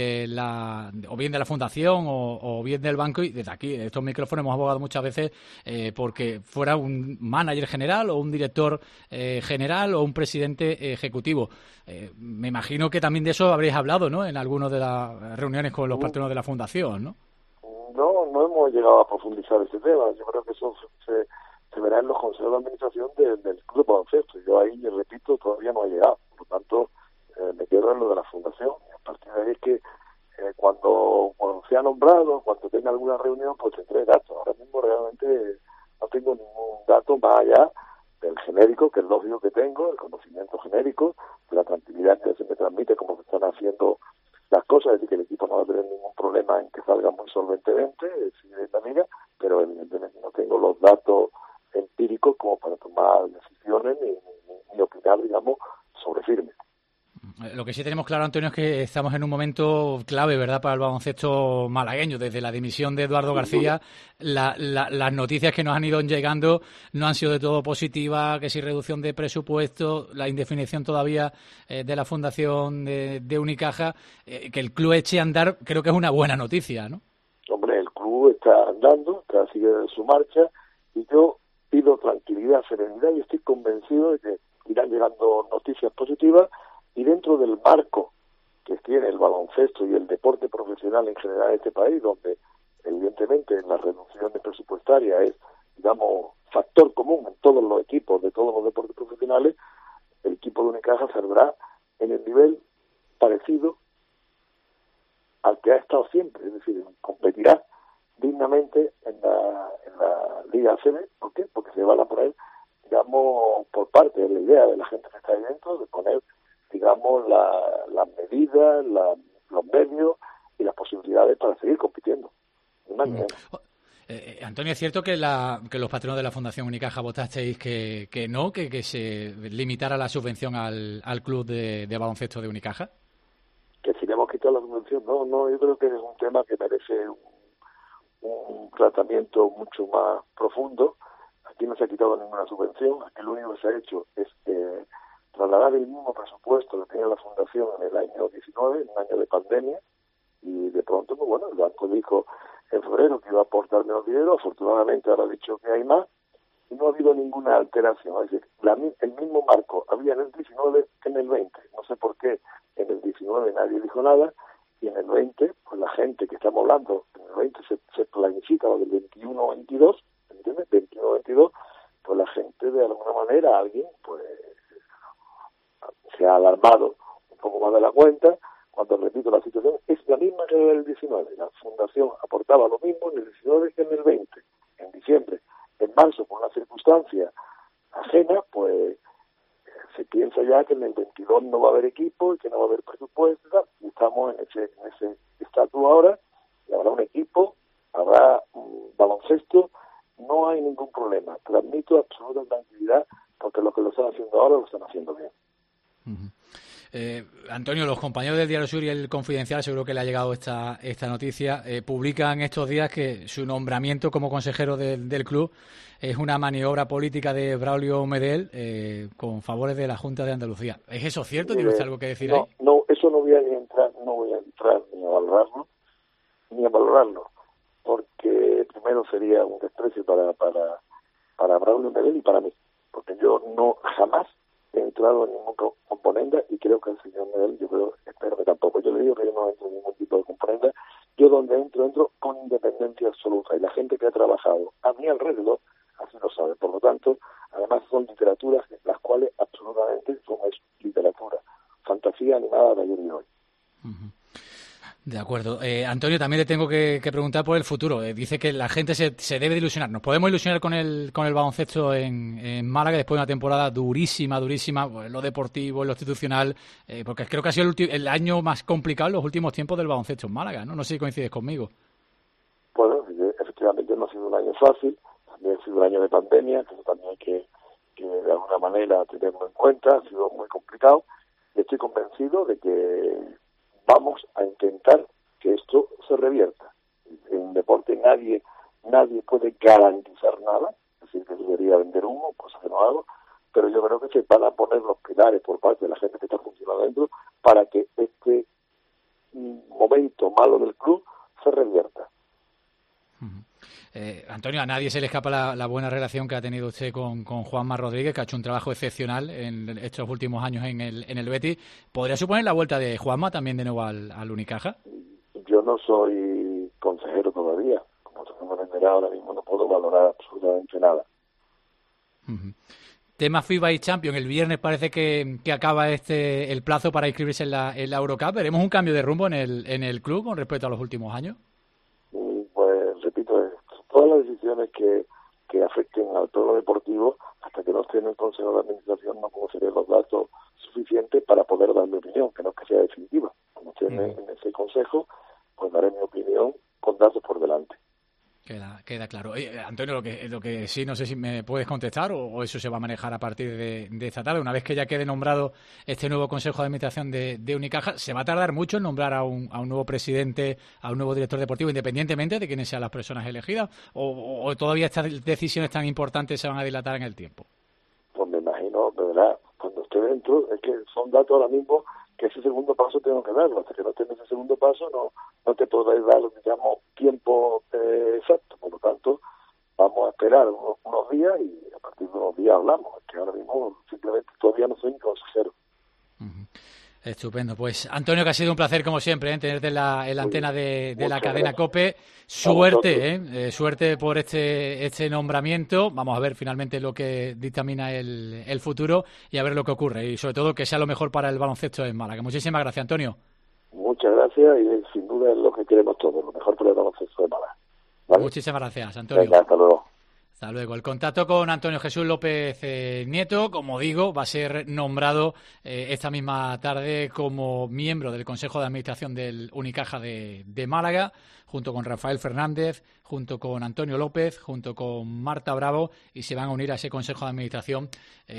Speaker 3: bien de la fundación o bien del banco, y desde aquí, estos micrófonos, hemos abogado muchas veces porque fuera un manager general o un director general o un presidente ejecutivo. Me imagino que también de eso habréis hablado, ¿no? En algunas de las reuniones con los patronos de la fundación, ¿no?
Speaker 15: No hemos llegado a profundizar ese tema. Yo creo que eso se verá en los consejos de administración del club de baloncesto. Yo ahí, repito, todavía no he llegado. Por lo tanto, me quedo en lo de la fundación. Y a partir de ahí es que cuando sea nombrado, cuando tenga alguna reunión, pues tendré datos. Ahora mismo realmente no tengo ningún dato más allá del genérico, que es lógico que tengo, el conocimiento genérico, de la tranquilidad que se me transmite, como se están haciendo las cosas, es decir, que el equipo no va a tener ningún problema en que salga muy solventemente, pero evidentemente no tengo los datos empíricos como para tomar decisiones ni opinar, digamos, sobre firme.
Speaker 3: Lo que sí tenemos claro, Antonio, es que estamos en un momento clave, ¿verdad?, para el baloncesto malagueño. Desde la dimisión de Eduardo García, las noticias que nos han ido llegando no han sido de todo positivas, que si reducción de presupuesto, la indefinición todavía de la fundación de Unicaja, que el club eche a andar, creo que es una buena noticia, ¿no?
Speaker 15: Hombre, el club está andando, sigue en su marcha, y yo pido tranquilidad, serenidad, y estoy convencido de que irán llegando noticias positivas. Y dentro del marco que tiene el baloncesto y el deporte profesional en general en este país, donde evidentemente la reducción presupuestaria es, digamos, factor común en todos los equipos de todos los deportes profesionales, el equipo de Unicaja saldrá en el nivel parecido al que ha estado siempre, es decir, competirá dignamente en la Liga ACB. ¿Por qué? Porque se van a poner, digamos, por parte de la idea de la gente que está ahí dentro, de poner, digamos, las medidas, los medios y las posibilidades para seguir compitiendo.
Speaker 3: Antonio, ¿es cierto que los patronos de la Fundación Unicaja votasteis que se limitara la subvención al club de baloncesto de Unicaja?
Speaker 15: Que si le hemos quitado la subvención, no, yo creo que es un tema que merece un tratamiento mucho más profundo. Aquí no se ha quitado ninguna subvención, aquí lo único que se ha hecho es trasladar el mismo presupuesto que tenía la Fundación en el año 19, en un año de pandemia, y de pronto, pues bueno, el banco dijo en febrero que iba a aportar menos dinero, afortunadamente ahora ha dicho que hay más, y no ha habido ninguna alteración. Es decir, el mismo marco había en el 19 que en el 20. No sé por qué en el 19 nadie dijo nada, y en el 20, pues la gente que estamos hablando, en el 20 se planifica lo del 21-22, ¿entiendes? 21-22, pues la gente de alguna manera, alguien, pues se ha alarmado un poco más de la cuenta, cuando, repito, la situación es la misma que en el 19. La Fundación aportaba lo mismo en el 19 que en el 20. En diciembre, en marzo, por una circunstancia ajena, pues se piensa ya que en el 22 no va a haber equipo y que no va a haber presupuesto, y estamos en ese estatus ahora, y habrá un equipo, habrá un baloncesto, no hay ningún problema. Transmito absoluta tranquilidad porque lo que lo están haciendo ahora lo están haciendo bien.
Speaker 3: Antonio, los compañeros del Diario Sur y el Confidencial, seguro que le ha llegado esta noticia, publican estos días que su nombramiento como consejero del club es una maniobra política de Braulio Medel con favores de la Junta de Andalucía. ¿Es eso cierto? ¿Tiene usted algo que decir ahí?
Speaker 15: No, eso no voy a entrar ni a valorarlo, porque primero sería un desprecio para Braulio Medel y para mí, porque yo no jamás he entrado en ningún componente y creo que el señor Medel, espero que tampoco. Yo le digo que yo no entro en ningún tipo de componente. Yo donde entro con independencia absoluta, y la gente que ha trabajado a mi alrededor así lo sabe. Por lo tanto, además son literaturas las cuales absolutamente son literatura, fantasía animada de ayer y hoy.
Speaker 3: De acuerdo. Antonio, también le tengo que preguntar por el futuro. Dice que la gente se debe de ilusionar. ¿Nos podemos ilusionar con el baloncesto en Málaga después de una temporada durísima, en lo deportivo, en lo institucional? Porque creo que ha sido el año más complicado en los últimos tiempos del baloncesto en Málaga, ¿no? No sé si coincides conmigo.
Speaker 15: Bueno, efectivamente no ha sido un año fácil. También ha sido un año de pandemia, que eso también hay que de alguna manera tenerlo en cuenta. Ha sido muy complicado. Y estoy convencido de que vamos a intentar que esto se revierta. En deporte nadie puede garantizar nada, es decir, que debería vender humo, cosa que no hago, pero yo creo que se van a poner los pilares por parte de la gente que está funcionando dentro para que este momento malo del club se revierta.
Speaker 3: Antonio, a nadie se le escapa la buena relación que ha tenido usted con Juanma Rodríguez, que ha hecho un trabajo excepcional en estos últimos años en el Betis. ¿Podría suponer la vuelta de Juanma también de nuevo al Unicaja?
Speaker 15: Yo no soy consejero todavía. Como se me entenderá ahora mismo, no puedo valorar absolutamente nada.
Speaker 3: Tema FIBA y Champions. El viernes parece que acaba el plazo para inscribirse en la Eurocup. ¿Veremos un cambio de rumbo en el club con respecto a los últimos años?
Speaker 15: Pues repito, todas las decisiones que afecten al plano deportivo, hasta que no esté en el Consejo de Administración, no conoceré los datos suficientes para poder dar mi opinión, que no es que sea definitiva. Cuando esté en ese Consejo, pues daré mi opinión con datos por delante.
Speaker 3: Queda claro. Antonio, lo que sí, no sé si me puedes contestar o eso se va a manejar a partir de esta tarde. Una vez que ya quede nombrado este nuevo Consejo de Administración de Unicaja, ¿se va a tardar mucho en nombrar a un nuevo presidente, a un nuevo director deportivo, independientemente de quiénes sean las personas elegidas? ¿O todavía estas decisiones tan importantes se van a dilatar en el tiempo?
Speaker 15: Pues me imagino, de verdad, cuando esté dentro, es que son datos ahora mismo que ese segundo paso tengo que darlo. Hasta que no esté en ese segundo paso no te podré dar, digamos, tiempo exacto. Por lo tanto, vamos a esperar unos días y a partir de unos días hablamos. Es que ahora mismo simplemente todavía no soy ni consejero.
Speaker 3: Estupendo. Pues Antonio, que ha sido un placer como siempre tenerte en la antena de la cadena COPE. Suerte, suerte por este nombramiento. Vamos a ver finalmente lo que dictamina el futuro y a ver lo que ocurre. Y sobre todo que sea lo mejor para el baloncesto en Málaga. Muchísimas gracias, Antonio.
Speaker 15: Muchas gracias y sin duda es lo que queremos todos, lo mejor para el baloncesto de Málaga. ¿Vale?
Speaker 3: Muchísimas gracias, Antonio.
Speaker 15: Venga, hasta luego.
Speaker 3: Hasta luego. El contacto con Antonio Jesús López Nieto, como digo, va a ser nombrado esta misma tarde como miembro del Consejo de Administración del Unicaja de Málaga, junto con Rafael Fernández, junto con Antonio López, junto con Marta Bravo, y se van a unir a ese Consejo de Administración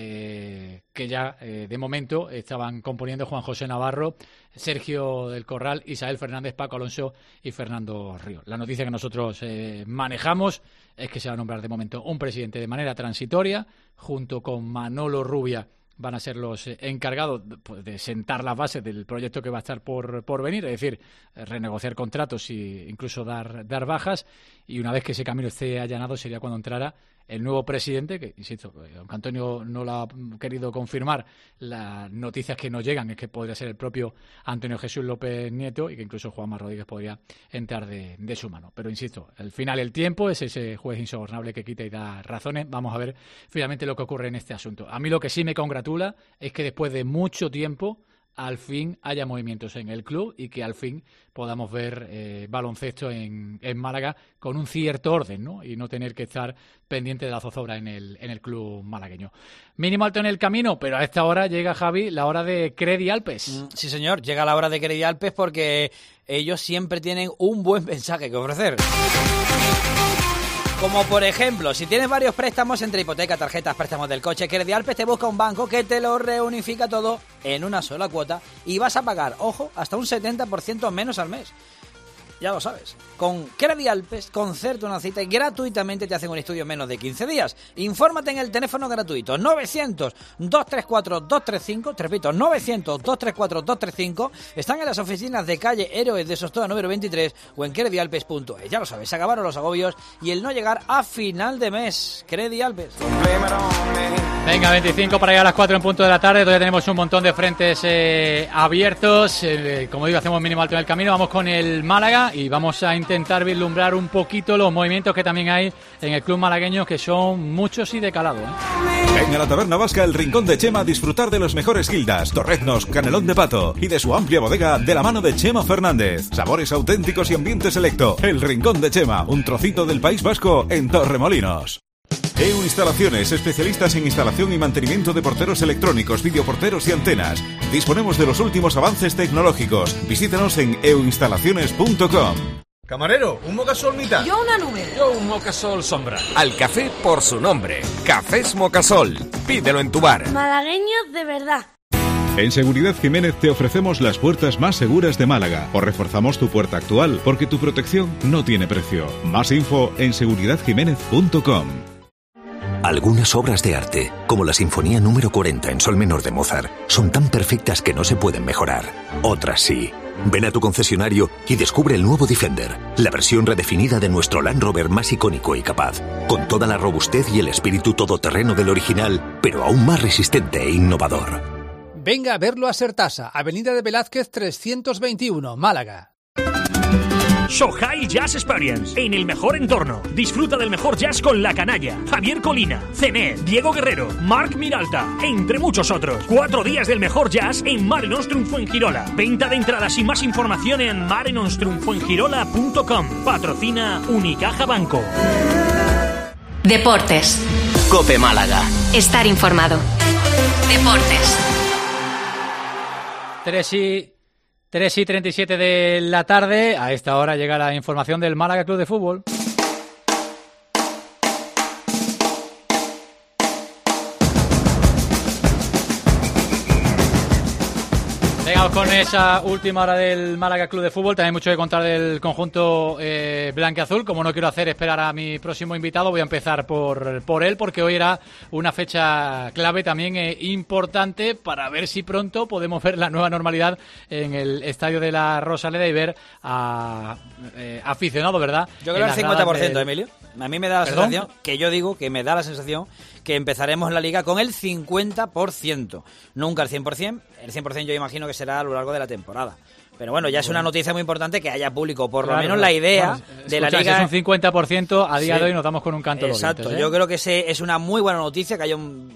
Speaker 3: que ya de momento estaban componiendo Juan José Navarro, Sergio del Corral, Isabel Fernández, Paco Alonso y Fernando Ríos. La noticia que nosotros manejamos es que se va a nombrar de momento un presidente de manera transitoria, junto con Manolo Rubia. Van a ser los encargados de sentar las bases del proyecto que va a estar por venir, es decir, renegociar contratos e incluso dar bajas. Y una vez que ese camino esté allanado sería cuando entrara el nuevo presidente, que, insisto, aunque Antonio no lo ha querido confirmar, las noticias que nos llegan es que podría ser el propio Antonio Jesús López Nieto y que incluso Juanma Rodríguez podría entrar de su mano. Pero insisto, al final el tiempo es ese juez insobornable que quita y da razones. Vamos a ver finalmente lo que ocurre en este asunto. A mí lo que sí me congratula es que después de mucho tiempo al fin haya movimientos en el club y que al fin podamos ver baloncesto en Málaga con un cierto orden, ¿no? Y no tener que estar pendiente de la zozobra en el club malagueño. Mínimo alto en el camino, pero a esta hora llega, Javi, la hora de Credi Alpes.
Speaker 4: Sí, señor, llega la hora de Credi Alpes porque ellos siempre tienen un buen mensaje que ofrecer. Como por ejemplo, si tienes varios préstamos entre hipoteca, tarjetas, préstamos del coche, Credi Alpes te busca un banco que te lo reunifica todo en una sola cuota y vas a pagar, ojo, hasta un 70% menos al mes. Ya lo sabes. Con Credi Alpes, concerta una cita y gratuitamente te hacen un estudio en menos de 15 días. Infórmate en el teléfono gratuito 900-234-235. Te repito, 900-234-235. Están en las oficinas de calle Héroes de Sostoa número 23 o en credialpes.es. Ya lo sabes, se acabaron los agobios y el no llegar a final de mes. Credi Alpes.
Speaker 3: Venga, 25 para llegar a las 4 en punto de la tarde. Todavía tenemos un montón de frentes abiertos. Como digo, hacemos mínimo alto en el camino. Vamos con el Málaga y vamos a intentar vislumbrar un poquito los movimientos que también hay en el club malagueño, que son muchos y de calado,
Speaker 9: Ven a la Taberna Vasca El Rincón de Chema a disfrutar de los mejores guildas, torreznos, canelón de pato y de su amplia bodega de la mano de Chema Fernández. Sabores auténticos y ambiente selecto. El Rincón de Chema, un trocito del País Vasco en Torremolinos. EU Instalaciones, especialistas en instalación y mantenimiento de porteros electrónicos, videoporteros y antenas. Disponemos de los últimos avances tecnológicos. Visítanos en euinstalaciones.com.
Speaker 18: Camarero, un Mocasol mitad.
Speaker 19: Yo una nube.
Speaker 14: Yo un Mocasol sombra. Al café por su nombre. Cafés Mocasol. Pídelo en tu bar.
Speaker 19: Malagueños de verdad.
Speaker 9: En Seguridad Jiménez te ofrecemos las puertas más seguras de Málaga. O reforzamos tu puerta actual, porque tu protección no tiene precio. Más info en seguridadjiménez.com.
Speaker 20: Algunas obras de arte, como la Sinfonía número 40 en sol menor de Mozart, son tan perfectas que no se pueden mejorar. Otras sí. Ven a tu concesionario y descubre el nuevo Defender, la versión redefinida de nuestro Land Rover más icónico y capaz, con toda la robustez y el espíritu todoterreno del original, pero aún más resistente e innovador.
Speaker 17: Venga a verlo a Sertasa, Avenida de Velázquez 321, Málaga.
Speaker 13: Sohai Jazz Experience, en el mejor entorno. Disfruta del mejor jazz con La Canalla, Javier Colina, Cenet, Diego Guerrero, Marc Miralta, entre muchos otros. 4 días del mejor jazz en Mare Nostrum Fuengirola. Venta de entradas y más información en marenostrumfuengirola.com. Patrocina Unicaja Banco.
Speaker 1: Deportes.
Speaker 6: Cope Málaga.
Speaker 1: Estar informado. Deportes.
Speaker 3: 3:37 de la tarde. A esta hora llega la información del Málaga Club de Fútbol. Llegamos con esa última hora del Málaga Club de Fútbol. También mucho que contar del conjunto blanquiazul. Como no quiero hacer esperar a mi próximo invitado, voy a empezar por él, porque hoy era una fecha clave también importante para ver si pronto podemos ver la nueva normalidad en el estadio de la Rosaleda y ver a aficionados, ¿verdad?
Speaker 4: Yo creo que el 50%, Emilio. A mí me da la sensación, me da la sensación que empezaremos la Liga con el 50%. Nunca el 100%. El 100% yo imagino que será a lo largo de la temporada. Pero bueno, ya es una noticia muy importante que haya público. Por lo menos la idea de la Liga...
Speaker 3: Si es un 50%, a día de hoy nos damos con un canto.
Speaker 4: Exacto,
Speaker 3: los dientes,
Speaker 4: yo creo que es una muy buena noticia que haya un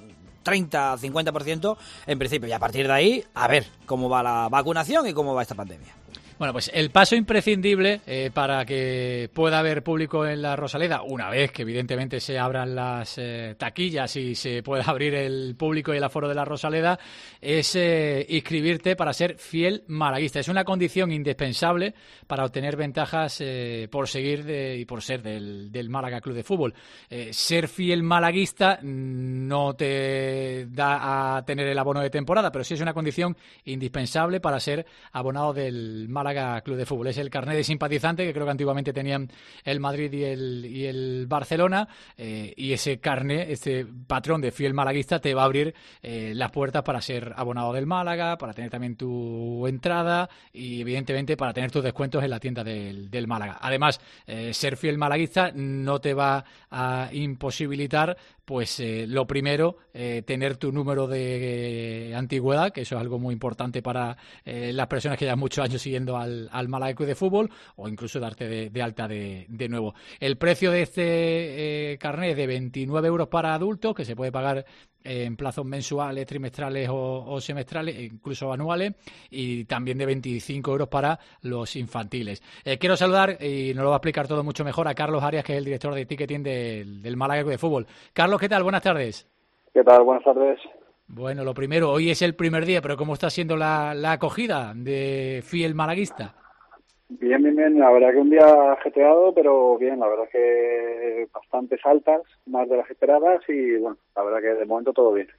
Speaker 4: 30-50% en principio. Y a partir de ahí, a ver cómo va la vacunación y cómo va esta pandemia.
Speaker 3: Bueno, pues el paso imprescindible para que pueda haber público en la Rosaleda, una vez que evidentemente se abran las taquillas y se pueda abrir el público y el aforo de la Rosaleda, es inscribirte para ser fiel malaguista. Es una condición indispensable para obtener ventajas por seguir y por ser del Málaga Club de Fútbol. Ser fiel malaguista no te da a tener el abono de temporada, pero sí es una condición indispensable para ser abonado del Málaga Club de Fútbol. Es el carnet de simpatizante que creo que antiguamente tenían el Madrid y el Barcelona, y ese carnet, este patrón de fiel malaguista, te va a abrir las puertas para ser abonado del Málaga, para tener también tu entrada y evidentemente para tener tus descuentos en la tienda del Málaga. Además, ser fiel malaguista no te va a imposibilitar, pues lo primero, tener tu número de antigüedad, que eso es algo muy importante para las personas que llevan muchos años siguiendo al Málaga Club de Fútbol, o incluso darte de alta de nuevo. El precio de este carnet es de 29 euros para adultos, que se puede pagar en plazos mensuales, trimestrales o semestrales, incluso anuales, y también de 25 euros para los infantiles. Quiero saludar, y nos lo va a explicar todo mucho mejor, a Carlos Arias, que es el director de ticketing del Málaga Club de Fútbol. Carlos, ¿qué tal? Buenas tardes.
Speaker 19: ¿Qué tal? Buenas tardes.
Speaker 3: Bueno, lo primero, hoy es el primer día, pero ¿cómo está siendo la acogida de fiel malaguista?
Speaker 19: Bien, la verdad que un día ajetreado, pero bien, la verdad que bastantes altas, más de las esperadas, y bueno, la verdad que de momento todo bien.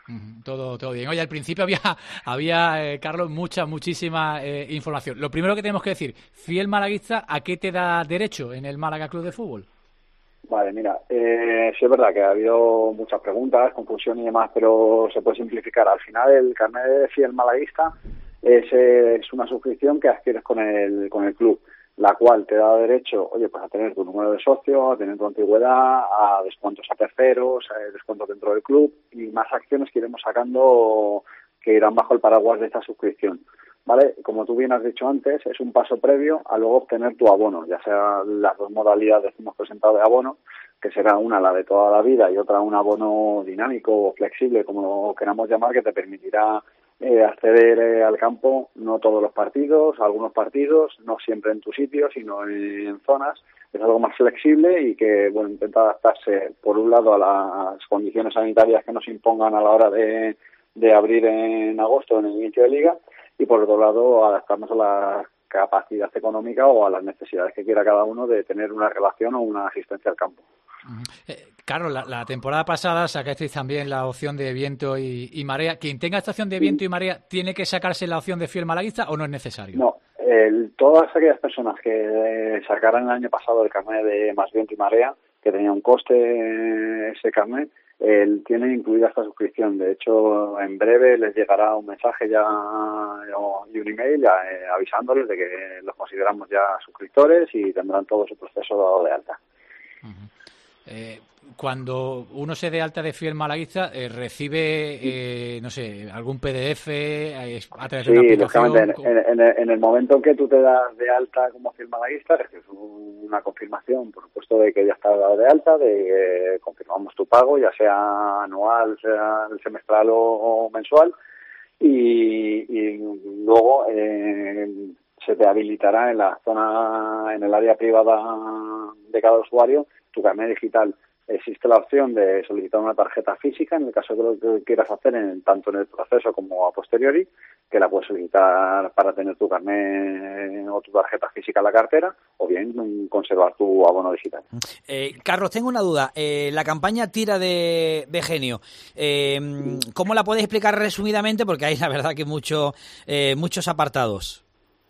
Speaker 3: Todo bien. Oye, al principio había Carlos, muchísima información. Lo primero que tenemos que decir, fiel malaguista, ¿a qué te da derecho en el Málaga Club de Fútbol?
Speaker 19: Vale, mira, sí es verdad que ha habido muchas preguntas, confusión y demás, pero se puede simplificar. Al final, el carnet de fiel malaguista es una suscripción que adquieres con el club, la cual te da derecho, oye, pues a tener tu número de socio, a tener tu antigüedad, a descuentos a terceros, a descuentos dentro del club y más acciones que iremos sacando que irán bajo el paraguas de esta suscripción. ¿Vale? Como tú bien has dicho antes, es un paso previo a luego obtener tu abono, ya sea las dos modalidades que hemos presentado de abono, que será una la de toda la vida y otra un abono dinámico o flexible, como lo queramos llamar, que te permitirá acceder al campo, no todos los partidos, algunos partidos, no siempre en tu sitio, sino en zonas. Es algo más flexible y que bueno, intenta adaptarse, por un lado, a las condiciones sanitarias que nos impongan a la hora de abrir en agosto, en el inicio de liga, y por otro lado, adaptarnos a la capacidad económica o a las necesidades que quiera cada uno de tener una relación o una asistencia al campo.
Speaker 3: Carlos, la temporada pasada sacasteis también la opción de viento y marea. ¿Quien tenga esta opción de viento y marea tiene que sacarse la opción de fiel malaguista o no es necesario?
Speaker 19: No, todas aquellas personas que sacaran el año pasado el carnet de más viento y marea, que tenía un coste ese carnet, tiene incluida esta suscripción. De hecho, en breve les llegará un mensaje y un email avisándoles de que los consideramos ya suscriptores y tendrán todo su proceso dado de alta.
Speaker 3: Cuando uno se dé alta de fiel malaguista, recibe, no sé, algún PDF a través de una aplicación.
Speaker 19: En el momento en que tú te das de alta como fiel malaguista, recibes una confirmación, por supuesto, de que ya estás dado de alta, de que confirmamos tu pago, ya sea anual, sea semestral o mensual, y luego se te habilitará en la zona, en el área privada de cada usuario, tu carnet digital. Existe la opción de solicitar una tarjeta física en el caso de lo que quieras hacer tanto en el proceso como a posteriori, que la puedes solicitar para tener tu carnet o tu tarjeta física en la cartera, o bien conservar tu abono digital.
Speaker 4: Carlos, tengo una duda. La campaña Tira de Genio, ¿cómo la puedes explicar resumidamente? Porque hay la verdad que muchos apartados.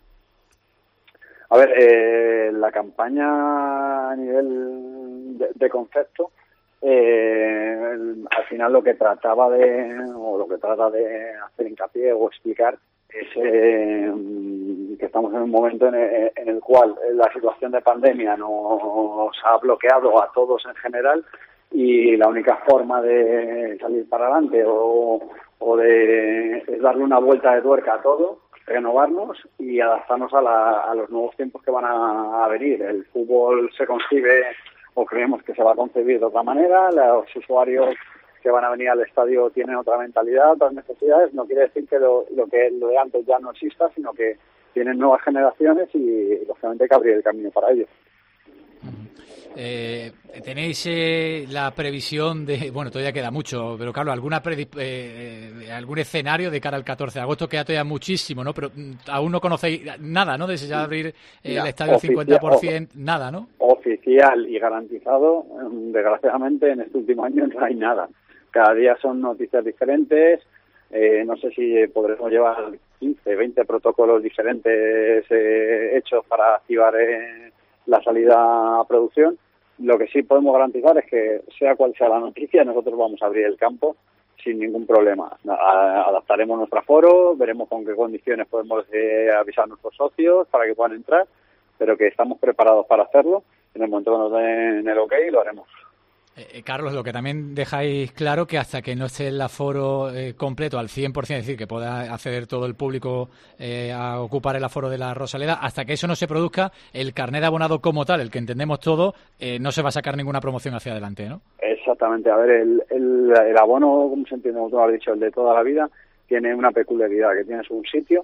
Speaker 19: A ver, la campaña a nivel de concepto, al final lo que trata de hacer hincapié o explicar es que estamos en un momento en el cual la situación de pandemia nos ha bloqueado a todos en general y la única forma de salir para adelante es darle una vuelta de tuerca a todo, renovarnos y adaptarnos a los nuevos tiempos que van a venir. El fútbol se concibe o creemos que se va a concebir de otra manera, los usuarios que van a venir al estadio tienen otra mentalidad, otras necesidades. No quiere decir que lo de antes ya no exista, sino que tienen nuevas generaciones y lógicamente hay que abrir el camino para ellos.
Speaker 3: ¿Tenéis la previsión de, bueno, todavía queda mucho, pero Carlos, algún escenario de cara al 14 de agosto? Queda todavía muchísimo, ¿no? Pero aún no conocéis nada, ¿no? Desde ya abrir el estadio al 50%, nada, ¿no?
Speaker 19: Oficial y garantizado, desgraciadamente en este último año no hay nada. Cada día son noticias diferentes. No sé si podremos llevar 15, 20 protocolos diferentes hechos para activar la salida a producción. Lo que sí podemos garantizar es que, sea cual sea la noticia, nosotros vamos a abrir el campo sin ningún problema. Adaptaremos nuestro aforo, veremos con qué condiciones podemos avisar a nuestros socios para que puedan entrar, pero que estamos preparados para hacerlo. En el momento que nos den el OK, lo haremos.
Speaker 3: Carlos, lo que también dejáis claro que hasta que no esté el aforo completo al 100%, es decir, que pueda acceder todo el público a ocupar el aforo de la Rosaleda, hasta que eso no se produzca, el carnet de abonado como tal, el que entendemos todo, no se va a sacar ninguna promoción hacia adelante, ¿no?
Speaker 19: Es Exactamente. A ver, el abono, como se entiende, como tú has dicho, el de toda la vida, tiene una peculiaridad, que tienes un sitio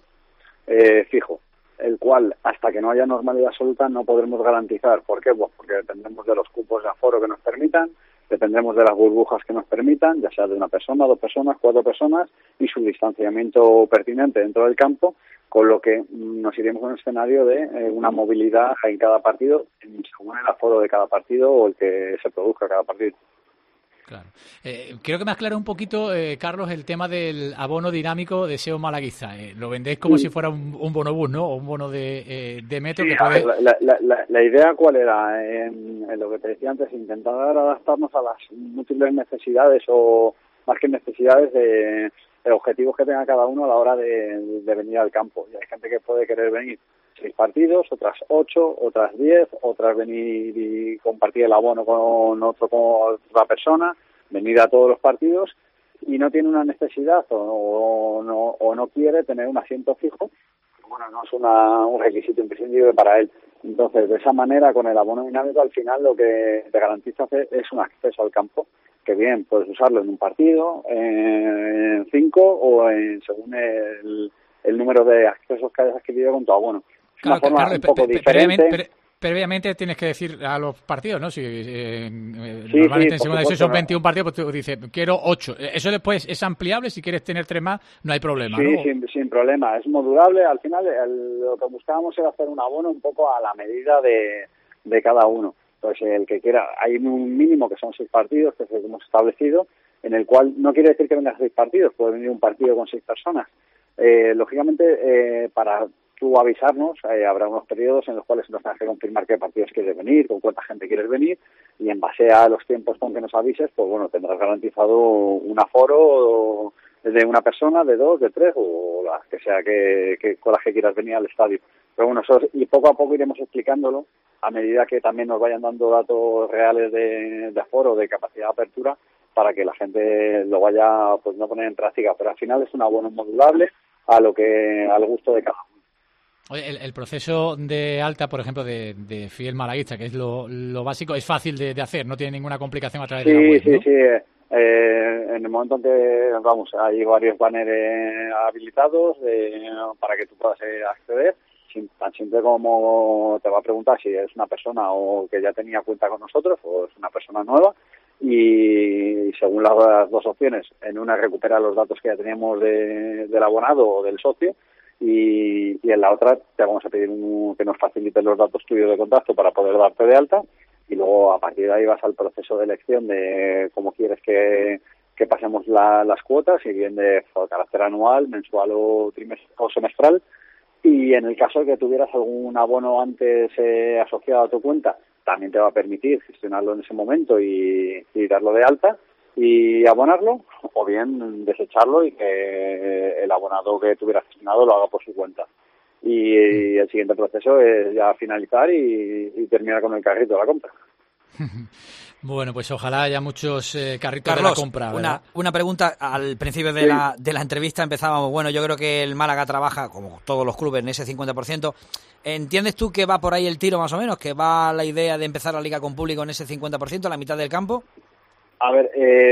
Speaker 19: fijo, el cual, hasta que no haya normalidad absoluta, no podremos garantizar. ¿Por qué? Pues porque dependemos de los cupos de aforo que nos permitan, dependemos de las burbujas que nos permitan, ya sea de una persona, 2 personas, 4 personas, y su distanciamiento pertinente dentro del campo, con lo que nos iremos a un escenario de una movilidad en cada partido, según el aforo de cada partido o el que se produzca cada partido.
Speaker 3: Claro. Quiero que me aclare un poquito, Carlos, el tema del abono dinámico de SEO malaguista. Lo vendéis como si fuera un bonobús, ¿no? O un bono de metro.
Speaker 19: Sí,
Speaker 3: que puede...
Speaker 19: la idea, ¿cuál era? En lo que te decía antes, intentar adaptarnos a las múltiples necesidades o más que necesidades de objetivos que tenga cada uno a la hora de venir al campo. Y hay gente que puede querer venir 6 partidos, otras 8, otras 10, otras venir y compartir el abono con otra persona, venir a todos los partidos y no tiene una necesidad o no quiere tener un asiento fijo. Bueno, no es un requisito imprescindible para él. Entonces, de esa manera, con el abono dinámico, al final lo que te garantiza es un acceso al campo, que bien puedes usarlo en un partido, en 5 o según el número de accesos que hayas adquirido con tu abono. Es una forma un poco diferente.
Speaker 3: Previamente tienes que decir a los partidos, ¿no? Si normalmente en segunda división son 21 partidos, pues tú dices, quiero 8. Eso después es ampliable, si quieres tener 3 más, no hay problema, ¿no?
Speaker 19: Sí, sin problema. Es modulable. Al final, lo que buscábamos era hacer un abono un poco a la medida de cada uno. Entonces, el que quiera, hay un mínimo que son 6 partidos, que es el que hemos establecido, en el cual no quiere decir que vengan 6 partidos, puede venir un partido con 6 personas. Lógicamente, para tú avisarnos, habrá unos periodos en los cuales nos tendrás que confirmar qué partidos quieres venir, con cuánta gente quieres venir, y en base a los tiempos con que nos avises, pues bueno, tendrás garantizado un aforo de una persona, de 2, de 3, o las que sea que con las que quieras venir al estadio. Pero bueno, y poco a poco iremos explicándolo a medida que también nos vayan dando datos reales de aforo, de capacidad de apertura, para que la gente lo vaya pues no poner en práctica. Pero al final es un abono modulable al gusto de cada uno.
Speaker 3: Oye, el proceso de alta, por ejemplo, de Fiel Malaguista, que es lo básico, es fácil de hacer, no tiene ninguna complicación a través de la web, ¿no? Sí.
Speaker 19: En el momento en que, hay varios banners habilitados para que tú puedas acceder, tan simple como te va a preguntar si es una persona o que ya tenía cuenta con nosotros o es una persona nueva, y según las 2 opciones, en una recupera los datos que ya teníamos del abonado o del socio, y en la otra te vamos a pedir que nos facilites los datos tuyos de contacto para poder darte de alta, y luego a partir de ahí vas al proceso de elección de cómo quieres que pasemos las cuotas, si bien de carácter anual, mensual o semestral. Y en el caso de que tuvieras algún abono antes asociado a tu cuenta, también te va a permitir gestionarlo en ese momento y darlo de alta y abonarlo, o bien desecharlo y que el abonado que tuviera gestionado lo haga por su cuenta. Y el siguiente proceso es ya finalizar y terminar con el carrito de la compra.
Speaker 3: Bueno, pues ojalá haya muchos carritos
Speaker 4: Carlos,
Speaker 3: de la compra, ¿verdad?
Speaker 4: Una pregunta. Al principio de la entrevista empezábamos, bueno, yo creo que el Málaga trabaja, como todos los clubes, en ese 50%. ¿Entiendes tú que va por ahí el tiro más o menos? ¿Que va la idea de empezar la Liga con público en ese 50%, a la mitad del campo?
Speaker 19: A ver,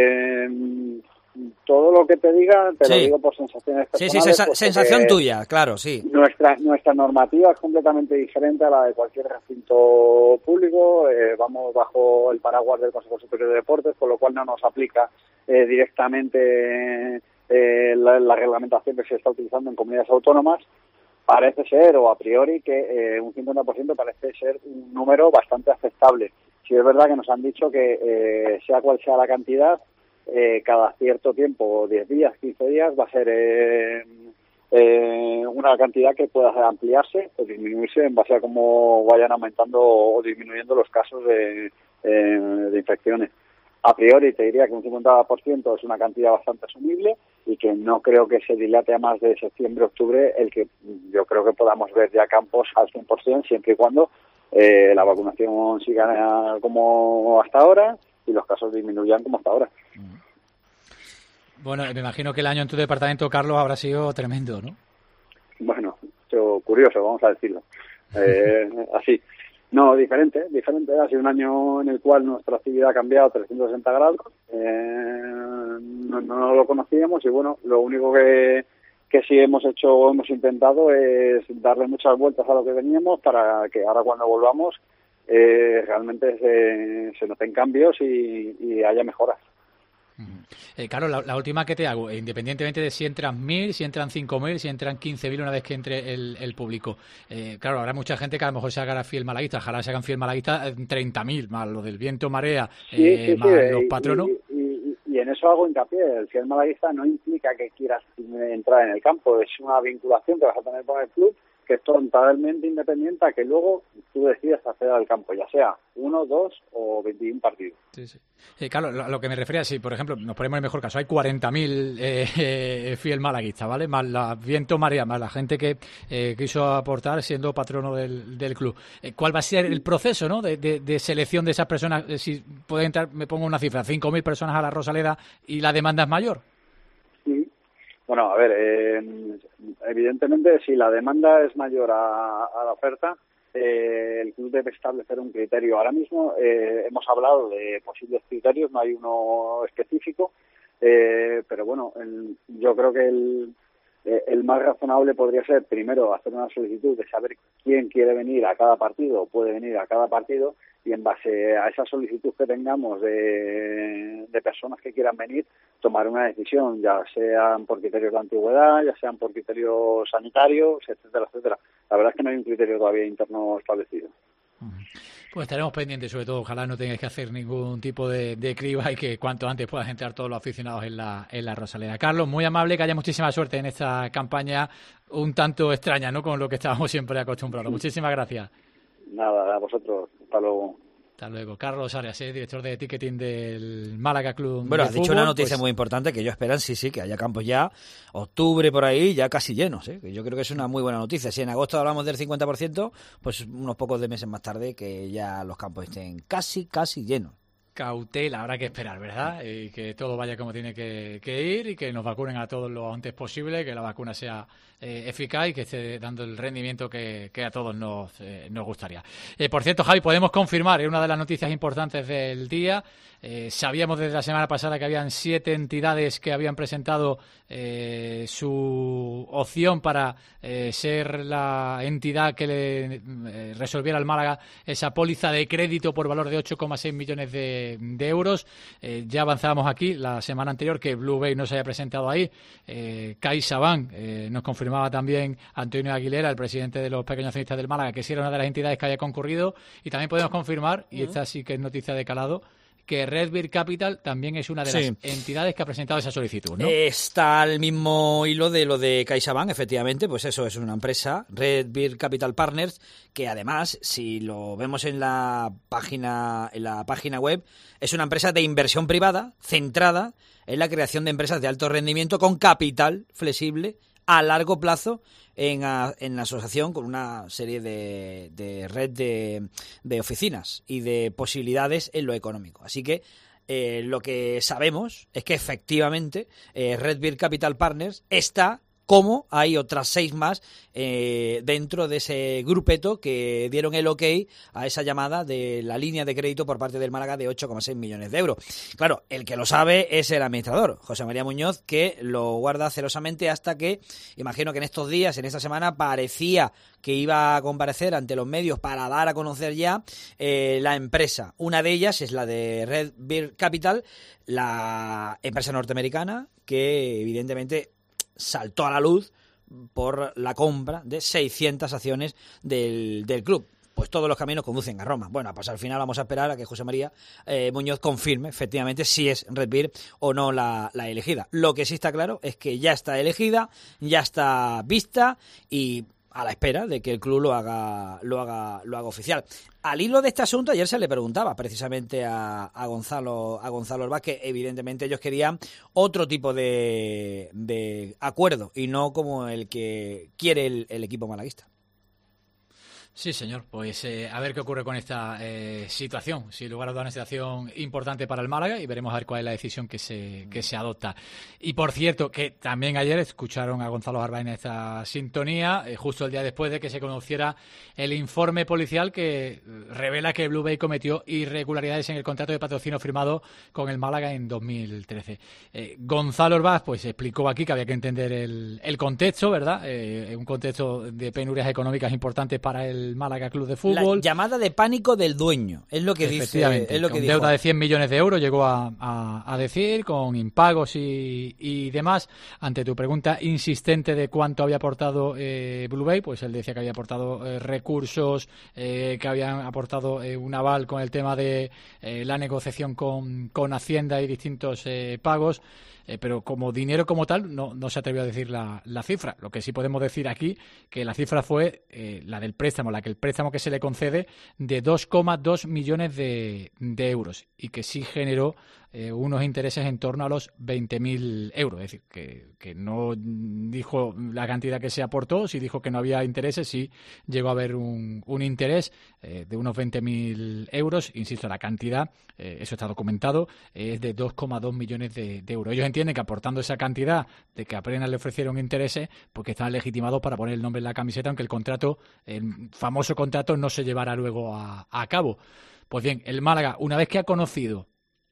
Speaker 19: todo lo que te diga, te lo digo por sensaciones personales.
Speaker 4: Sí, sensación tuya, claro, sí.
Speaker 19: Nuestra normativa es completamente diferente a la de cualquier recinto público. Vamos bajo el paraguas del Consejo Superior de Deportes, con lo cual no nos aplica directamente la reglamentación que se está utilizando en comunidades autónomas. Parece ser, o a priori, que un 50% parece ser un número bastante aceptable. Sí es verdad que nos han dicho que sea cual sea la cantidad, cada cierto tiempo, 10 días, 15 días, va a ser una cantidad que pueda ampliarse o disminuirse en base a cómo vayan aumentando o disminuyendo los casos de infecciones. A priori te diría que un 50% es una cantidad bastante asumible y que no creo que se dilate a más de septiembre-octubre, el que yo creo que podamos ver ya campos al 100%, siempre y cuando la vacunación siga como hasta ahora y los casos disminuyan como hasta ahora.
Speaker 3: Bueno, me imagino que el año en tu departamento, Carlos, habrá sido tremendo, ¿no?
Speaker 19: Bueno, curioso, vamos a decirlo. Así. No, diferente. Ha sido un año en el cual nuestra actividad ha cambiado 360 grados. No lo conocíamos y bueno, lo único que sí hemos intentado es darle muchas vueltas a lo que veníamos para que ahora cuando volvamos realmente se noten cambios y haya mejoras.
Speaker 3: Carlos, la última que te hago, independientemente de si entran 1.000, si entran 5.000, si entran 15.000 una vez que entre el público. Claro, habrá mucha gente que a lo mejor se haga fiel malaguista, ojalá se hagan fiel malaguista 30.000, más lo del viento, marea, más los patronos.
Speaker 19: Y en eso hago hincapié, el fiel malaguista no implica que quieras entrar en el campo, es una vinculación que vas a tener con el club, que es totalmente independiente a que luego tú decidas hacer al campo, ya sea 1, 2 o 21 partidos.
Speaker 3: Sí. Claro, lo que me refería, si por ejemplo nos ponemos en el mejor caso, hay 40.000 fiel malaguista, ¿vale? Más la viento marea, más la gente que quiso aportar siendo patrono del club. ¿Cuál va a ser el proceso, ¿no? de selección de esas personas? Si puede entrar, me pongo una cifra, 5.000 personas a la Rosaleda y la demanda es mayor.
Speaker 19: Sí. Bueno, a ver, evidentemente si la demanda es mayor a la oferta, el club debe establecer un criterio. Ahora mismo hemos hablado de posibles criterios, no hay uno específico, pero bueno, yo creo que el más razonable podría ser primero hacer una solicitud de saber quién quiere venir a cada partido o puede venir a cada partido, y en base a esa solicitud que tengamos de personas que quieran venir, tomar una decisión, ya sean por criterios de antigüedad, ya sean por criterios sanitarios, etcétera, etcétera. La verdad es que no hay un criterio todavía interno establecido.
Speaker 3: Pues estaremos pendientes, sobre todo, ojalá no tengáis que hacer ningún tipo de criba y que cuanto antes puedan entrar todos los aficionados en la Rosaleda. Carlos, muy amable, que haya muchísima suerte en esta campaña un tanto extraña, ¿no?, con lo que estábamos siempre acostumbrados. Muchísimas gracias.
Speaker 19: Nada, a vosotros. Hasta luego.
Speaker 3: Hasta luego. Carlos Arias, director de ticketing del Málaga Club.
Speaker 4: Bueno, has dicho
Speaker 3: fútbol,
Speaker 4: una noticia muy importante, que ellos esperan, sí, que haya campos ya, octubre por ahí, ya casi llenos, que yo creo que es una muy buena noticia. Si en agosto hablamos del 50%, pues unos pocos de meses más tarde que ya los campos estén casi llenos.
Speaker 3: Cautela, habrá que esperar, ¿verdad? Y que todo vaya como tiene que ir y que nos vacunen a todos lo antes posible, que la vacuna sea eficaz y que esté dando el rendimiento que a todos nos gustaría. Por cierto, Javi, podemos confirmar, una de las noticias importantes del día, sabíamos desde la semana pasada que habían 7 entidades que habían presentado su opción para ser la entidad que le resolviera al Málaga esa póliza de crédito por valor de 8,6 millones de euros. Ya avanzábamos aquí la semana anterior que Blue Bay no se había presentado ahí. CaixaBank nos confirmaba también Antonio Aguilera, el presidente de los pequeños accionistas del Málaga, que sí era una de las entidades que había concurrido, y también podemos confirmar, y esta sí que es noticia de calado, que Redbird Capital también es una de las entidades que ha presentado esa solicitud, ¿no?
Speaker 4: Está al mismo hilo de lo de CaixaBank, efectivamente, pues eso es una empresa, Redbird Capital Partners, que además, si lo vemos en la página web, es una empresa de inversión privada centrada en la creación de empresas de alto rendimiento con capital flexible a largo plazo en asociación con una serie de red de oficinas y de posibilidades en lo económico. Así que lo que sabemos es que efectivamente Redbird Capital Partners está, como hay otras 6 más dentro de ese grupeto que dieron el ok a esa llamada de la línea de crédito por parte del Málaga de 8,6 millones de euros. Claro, el que lo sabe es el administrador, José María Muñoz, que lo guarda celosamente hasta que, imagino que en estos días, en esta semana, parecía que iba a comparecer ante los medios para dar a conocer ya la empresa. Una de ellas es la de Redbird Capital, la empresa norteamericana que evidentemente saltó a la luz por la compra de 600 acciones del club. Pues todos los caminos conducen a Roma. Bueno, pues al final vamos a esperar a que José María Muñoz confirme efectivamente si es Redbird o no la elegida. Lo que sí está claro es que ya está elegida, ya está vista y a la espera de que el club lo haga oficial. Al hilo de este asunto, ayer se le preguntaba precisamente a Gonzalo Orbaz que evidentemente ellos querían otro tipo de acuerdo y no como el que quiere el equipo malaguista.
Speaker 3: Sí, señor. Pues a ver qué ocurre con esta situación. Sin lugar a dudas, una situación importante para el Málaga y veremos a ver cuál es la decisión que se adopta. Y por cierto, que también ayer escucharon a Gonzalo Jarbay en esta sintonía, justo el día después de que se conociera el informe policial que revela que Blue Bay cometió irregularidades en el contrato de patrocinio firmado con el Málaga en 2013. Gonzalo Orbaz pues explicó aquí que había que entender el contexto, ¿verdad? Un contexto de penurias económicas importantes para el Málaga Club de Fútbol.
Speaker 4: La llamada de pánico del dueño, es lo que dice. Es lo que dijo.
Speaker 3: Deuda de 100 millones de euros llegó a decir, con impagos y demás. Ante tu pregunta insistente de cuánto había aportado Blue Bay, pues él decía que había aportado recursos, que habían aportado un aval con el tema de la negociación con Hacienda y distintos pagos. Pero como dinero como tal no se atrevió a decir la cifra. Lo que sí podemos decir aquí que la cifra fue la del préstamo, el préstamo que se le concede de 2,2 millones de euros y que sí generó unos intereses en torno a los 20.000 euros. Es decir, que no dijo la cantidad que se aportó, sí dijo que no había intereses, sí llegó a haber un interés de unos 20.000 euros. Insisto, la cantidad, eso está documentado, es de 2,2 millones de euros. Ellos entienden que aportando esa cantidad de que apenas le ofrecieron intereses, porque están legitimados para poner el nombre en la camiseta, aunque el contrato, el famoso contrato, no se llevará luego a cabo. Pues bien, el Málaga, una vez que ha conocido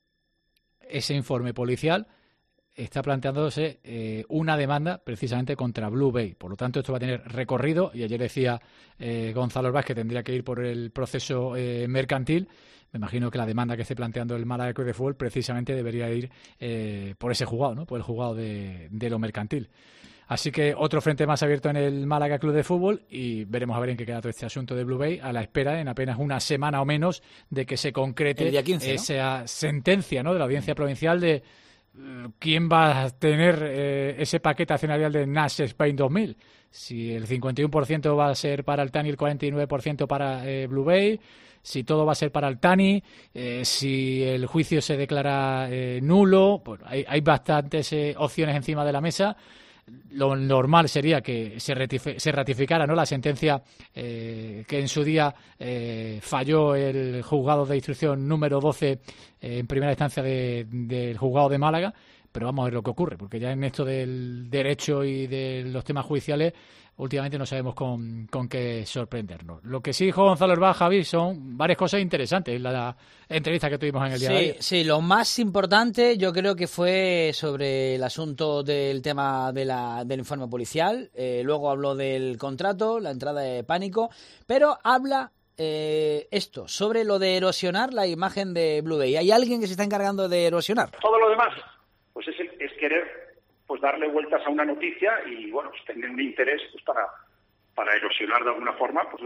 Speaker 3: ese informe policial, está planteándose una demanda precisamente contra Blue Bay. Por lo tanto, esto va a tener recorrido, y ayer decía Gonzalo Orbaz que tendría que ir por el proceso mercantil. Me imagino que la demanda que esté planteando el Málaga Club de Fútbol precisamente debería ir por ese juzgado, ¿no? Por el juzgado de lo mercantil. Así que otro frente más abierto en el Málaga Club de Fútbol, y veremos a ver en qué queda todo este asunto de Blue Bay, a la espera en apenas una semana o menos de que se concrete
Speaker 4: el día 15,
Speaker 3: esa sentencia, ¿no?, de la Audiencia Provincial de quién va a tener ese paquete accionarial de Nash Spain 2000. Si el 51% va a ser para el TANI y el 49% para Blue Bay, si todo va a ser para el TANI, si el juicio se declara nulo. Bueno, hay bastantes opciones encima de la mesa. Lo normal sería que se ratificara, ¿no?, la sentencia que en su día falló el juzgado de instrucción número 12 en primera instancia del juzgado de Málaga, pero vamos a ver lo que ocurre, porque ya en esto del derecho y de los temas judiciales últimamente no sabemos con qué sorprendernos. Lo que sí dijo Gonzalo Orbaz, Javi, son varias cosas interesantes en la entrevista que tuvimos en el día de ayer.
Speaker 4: Sí, lo más importante yo creo que fue sobre el asunto del tema del informe policial. Luego habló del contrato, la entrada de pánico, pero habla esto sobre lo de erosionar la imagen de Blue Bay. ¿Hay alguien que se está encargando de erosionar?
Speaker 2: Todo lo demás pues es querer pues darle vueltas a una noticia y bueno, pues tener un interés pues para erosionar de alguna forma pues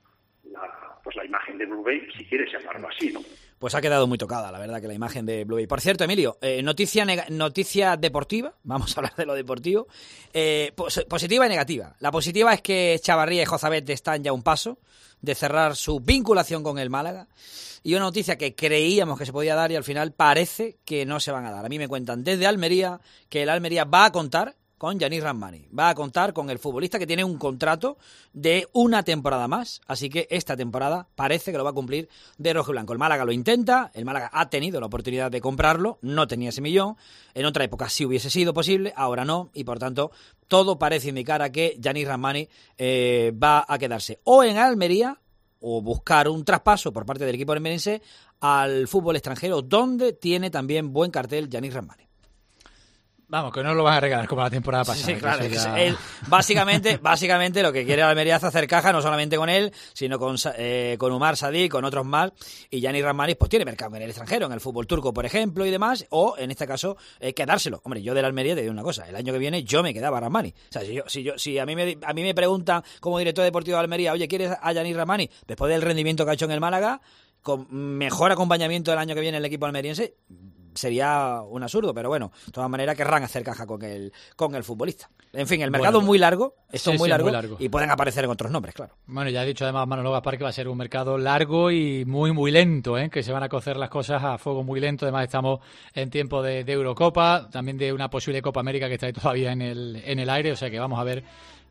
Speaker 2: la imagen de Blue Bay, si quieres llamarlo así, ¿no?
Speaker 4: Pues ha quedado muy tocada, la verdad, que la imagen de Blue Bay. Por cierto, Emilio, noticia deportiva, vamos a hablar de lo deportivo, positiva y negativa. La positiva es que Chavarría y Jozabet están ya a un paso de cerrar su vinculación con el Málaga, y una noticia que creíamos que se podía dar y al final parece que no se van a dar. A mí me cuentan desde Almería que el Almería va a contar con Yanis Rahmani, va a contar con el futbolista que tiene un contrato de una temporada más, así que esta temporada parece que lo va a cumplir de rojo y blanco. El Málaga lo intenta, el Málaga ha tenido la oportunidad de comprarlo, no tenía ese millón, en otra época sí hubiese sido posible, ahora no, y por tanto todo parece indicar a que Yanis Rahmani va a quedarse o en Almería o buscar un traspaso por parte del equipo almeriense al fútbol extranjero, donde tiene también buen cartel Yanis Rahmani.
Speaker 3: Vamos, que no lo van a regalar como la temporada pasada.
Speaker 4: Sí, claro. Ya... Él, básicamente lo que quiere Almería es hacer caja, no solamente con él, sino con Umar Sadik, con otros más. Y Yanis Rahmani pues tiene mercado en el extranjero, en el fútbol turco, por ejemplo, y demás. O, en este caso, quedárselo. Hombre, yo de la Almería te digo una cosa. El año que viene yo me quedaba a Rahmani. O sea, si a mí me preguntan como director deportivo de Almería, oye, ¿quieres a Yanis Rahmani? Después del rendimiento que ha hecho en el Málaga, con mejor acompañamiento del año que viene el equipo almeriense, sería un absurdo, pero bueno, de todas maneras querrán hacer caja con el futbolista. En fin, el mercado es muy largo, muy largo, y pueden aparecer en otros nombres, claro.
Speaker 3: Bueno, ya ha dicho además Manolo Gaspar que va a ser un mercado largo y muy lento, que se van a cocer las cosas a fuego muy lento. Además estamos en tiempo de Eurocopa, también de una posible Copa América que está ahí todavía en el aire, o sea que vamos a ver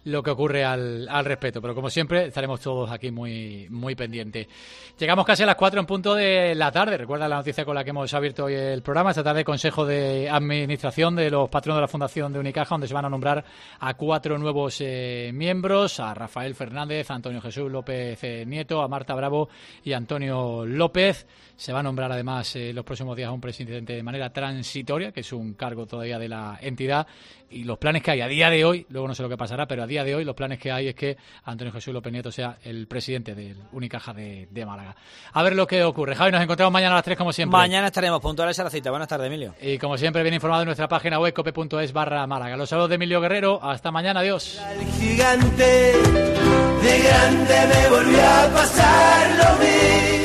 Speaker 3: lo que ocurre al respecto. Pero como siempre, estaremos todos aquí muy, muy pendientes. Llegamos casi a las 4 en punto de la tarde. Recuerda la noticia con la que hemos abierto hoy el programa. Esta tarde, Consejo de Administración de los patronos de la Fundación de Unicaja, donde se van a nombrar a 4 nuevos miembros, a Rafael Fernández, a Antonio Jesús López Nieto, a Marta Bravo y a Antonio López. Se va a nombrar además los próximos días a un presidente de manera transitoria, que es un cargo todavía de la entidad. Y los planes que hay a día de hoy, luego no sé lo que pasará, pero a día de hoy los planes que hay es que Antonio Jesús López Nieto sea el presidente del Unicaja de Málaga. A ver lo que ocurre. Javi, nos encontramos mañana a las 3 como siempre.
Speaker 4: Mañana estaremos puntuales a la cita. Buenas tardes, Emilio.
Speaker 3: Y como siempre, bien informado en nuestra página web cope.es/Málaga. Los saludos de Emilio Guerrero. Hasta mañana. Adiós.
Speaker 21: El gigante de grande me volvió a pasar lo mismo.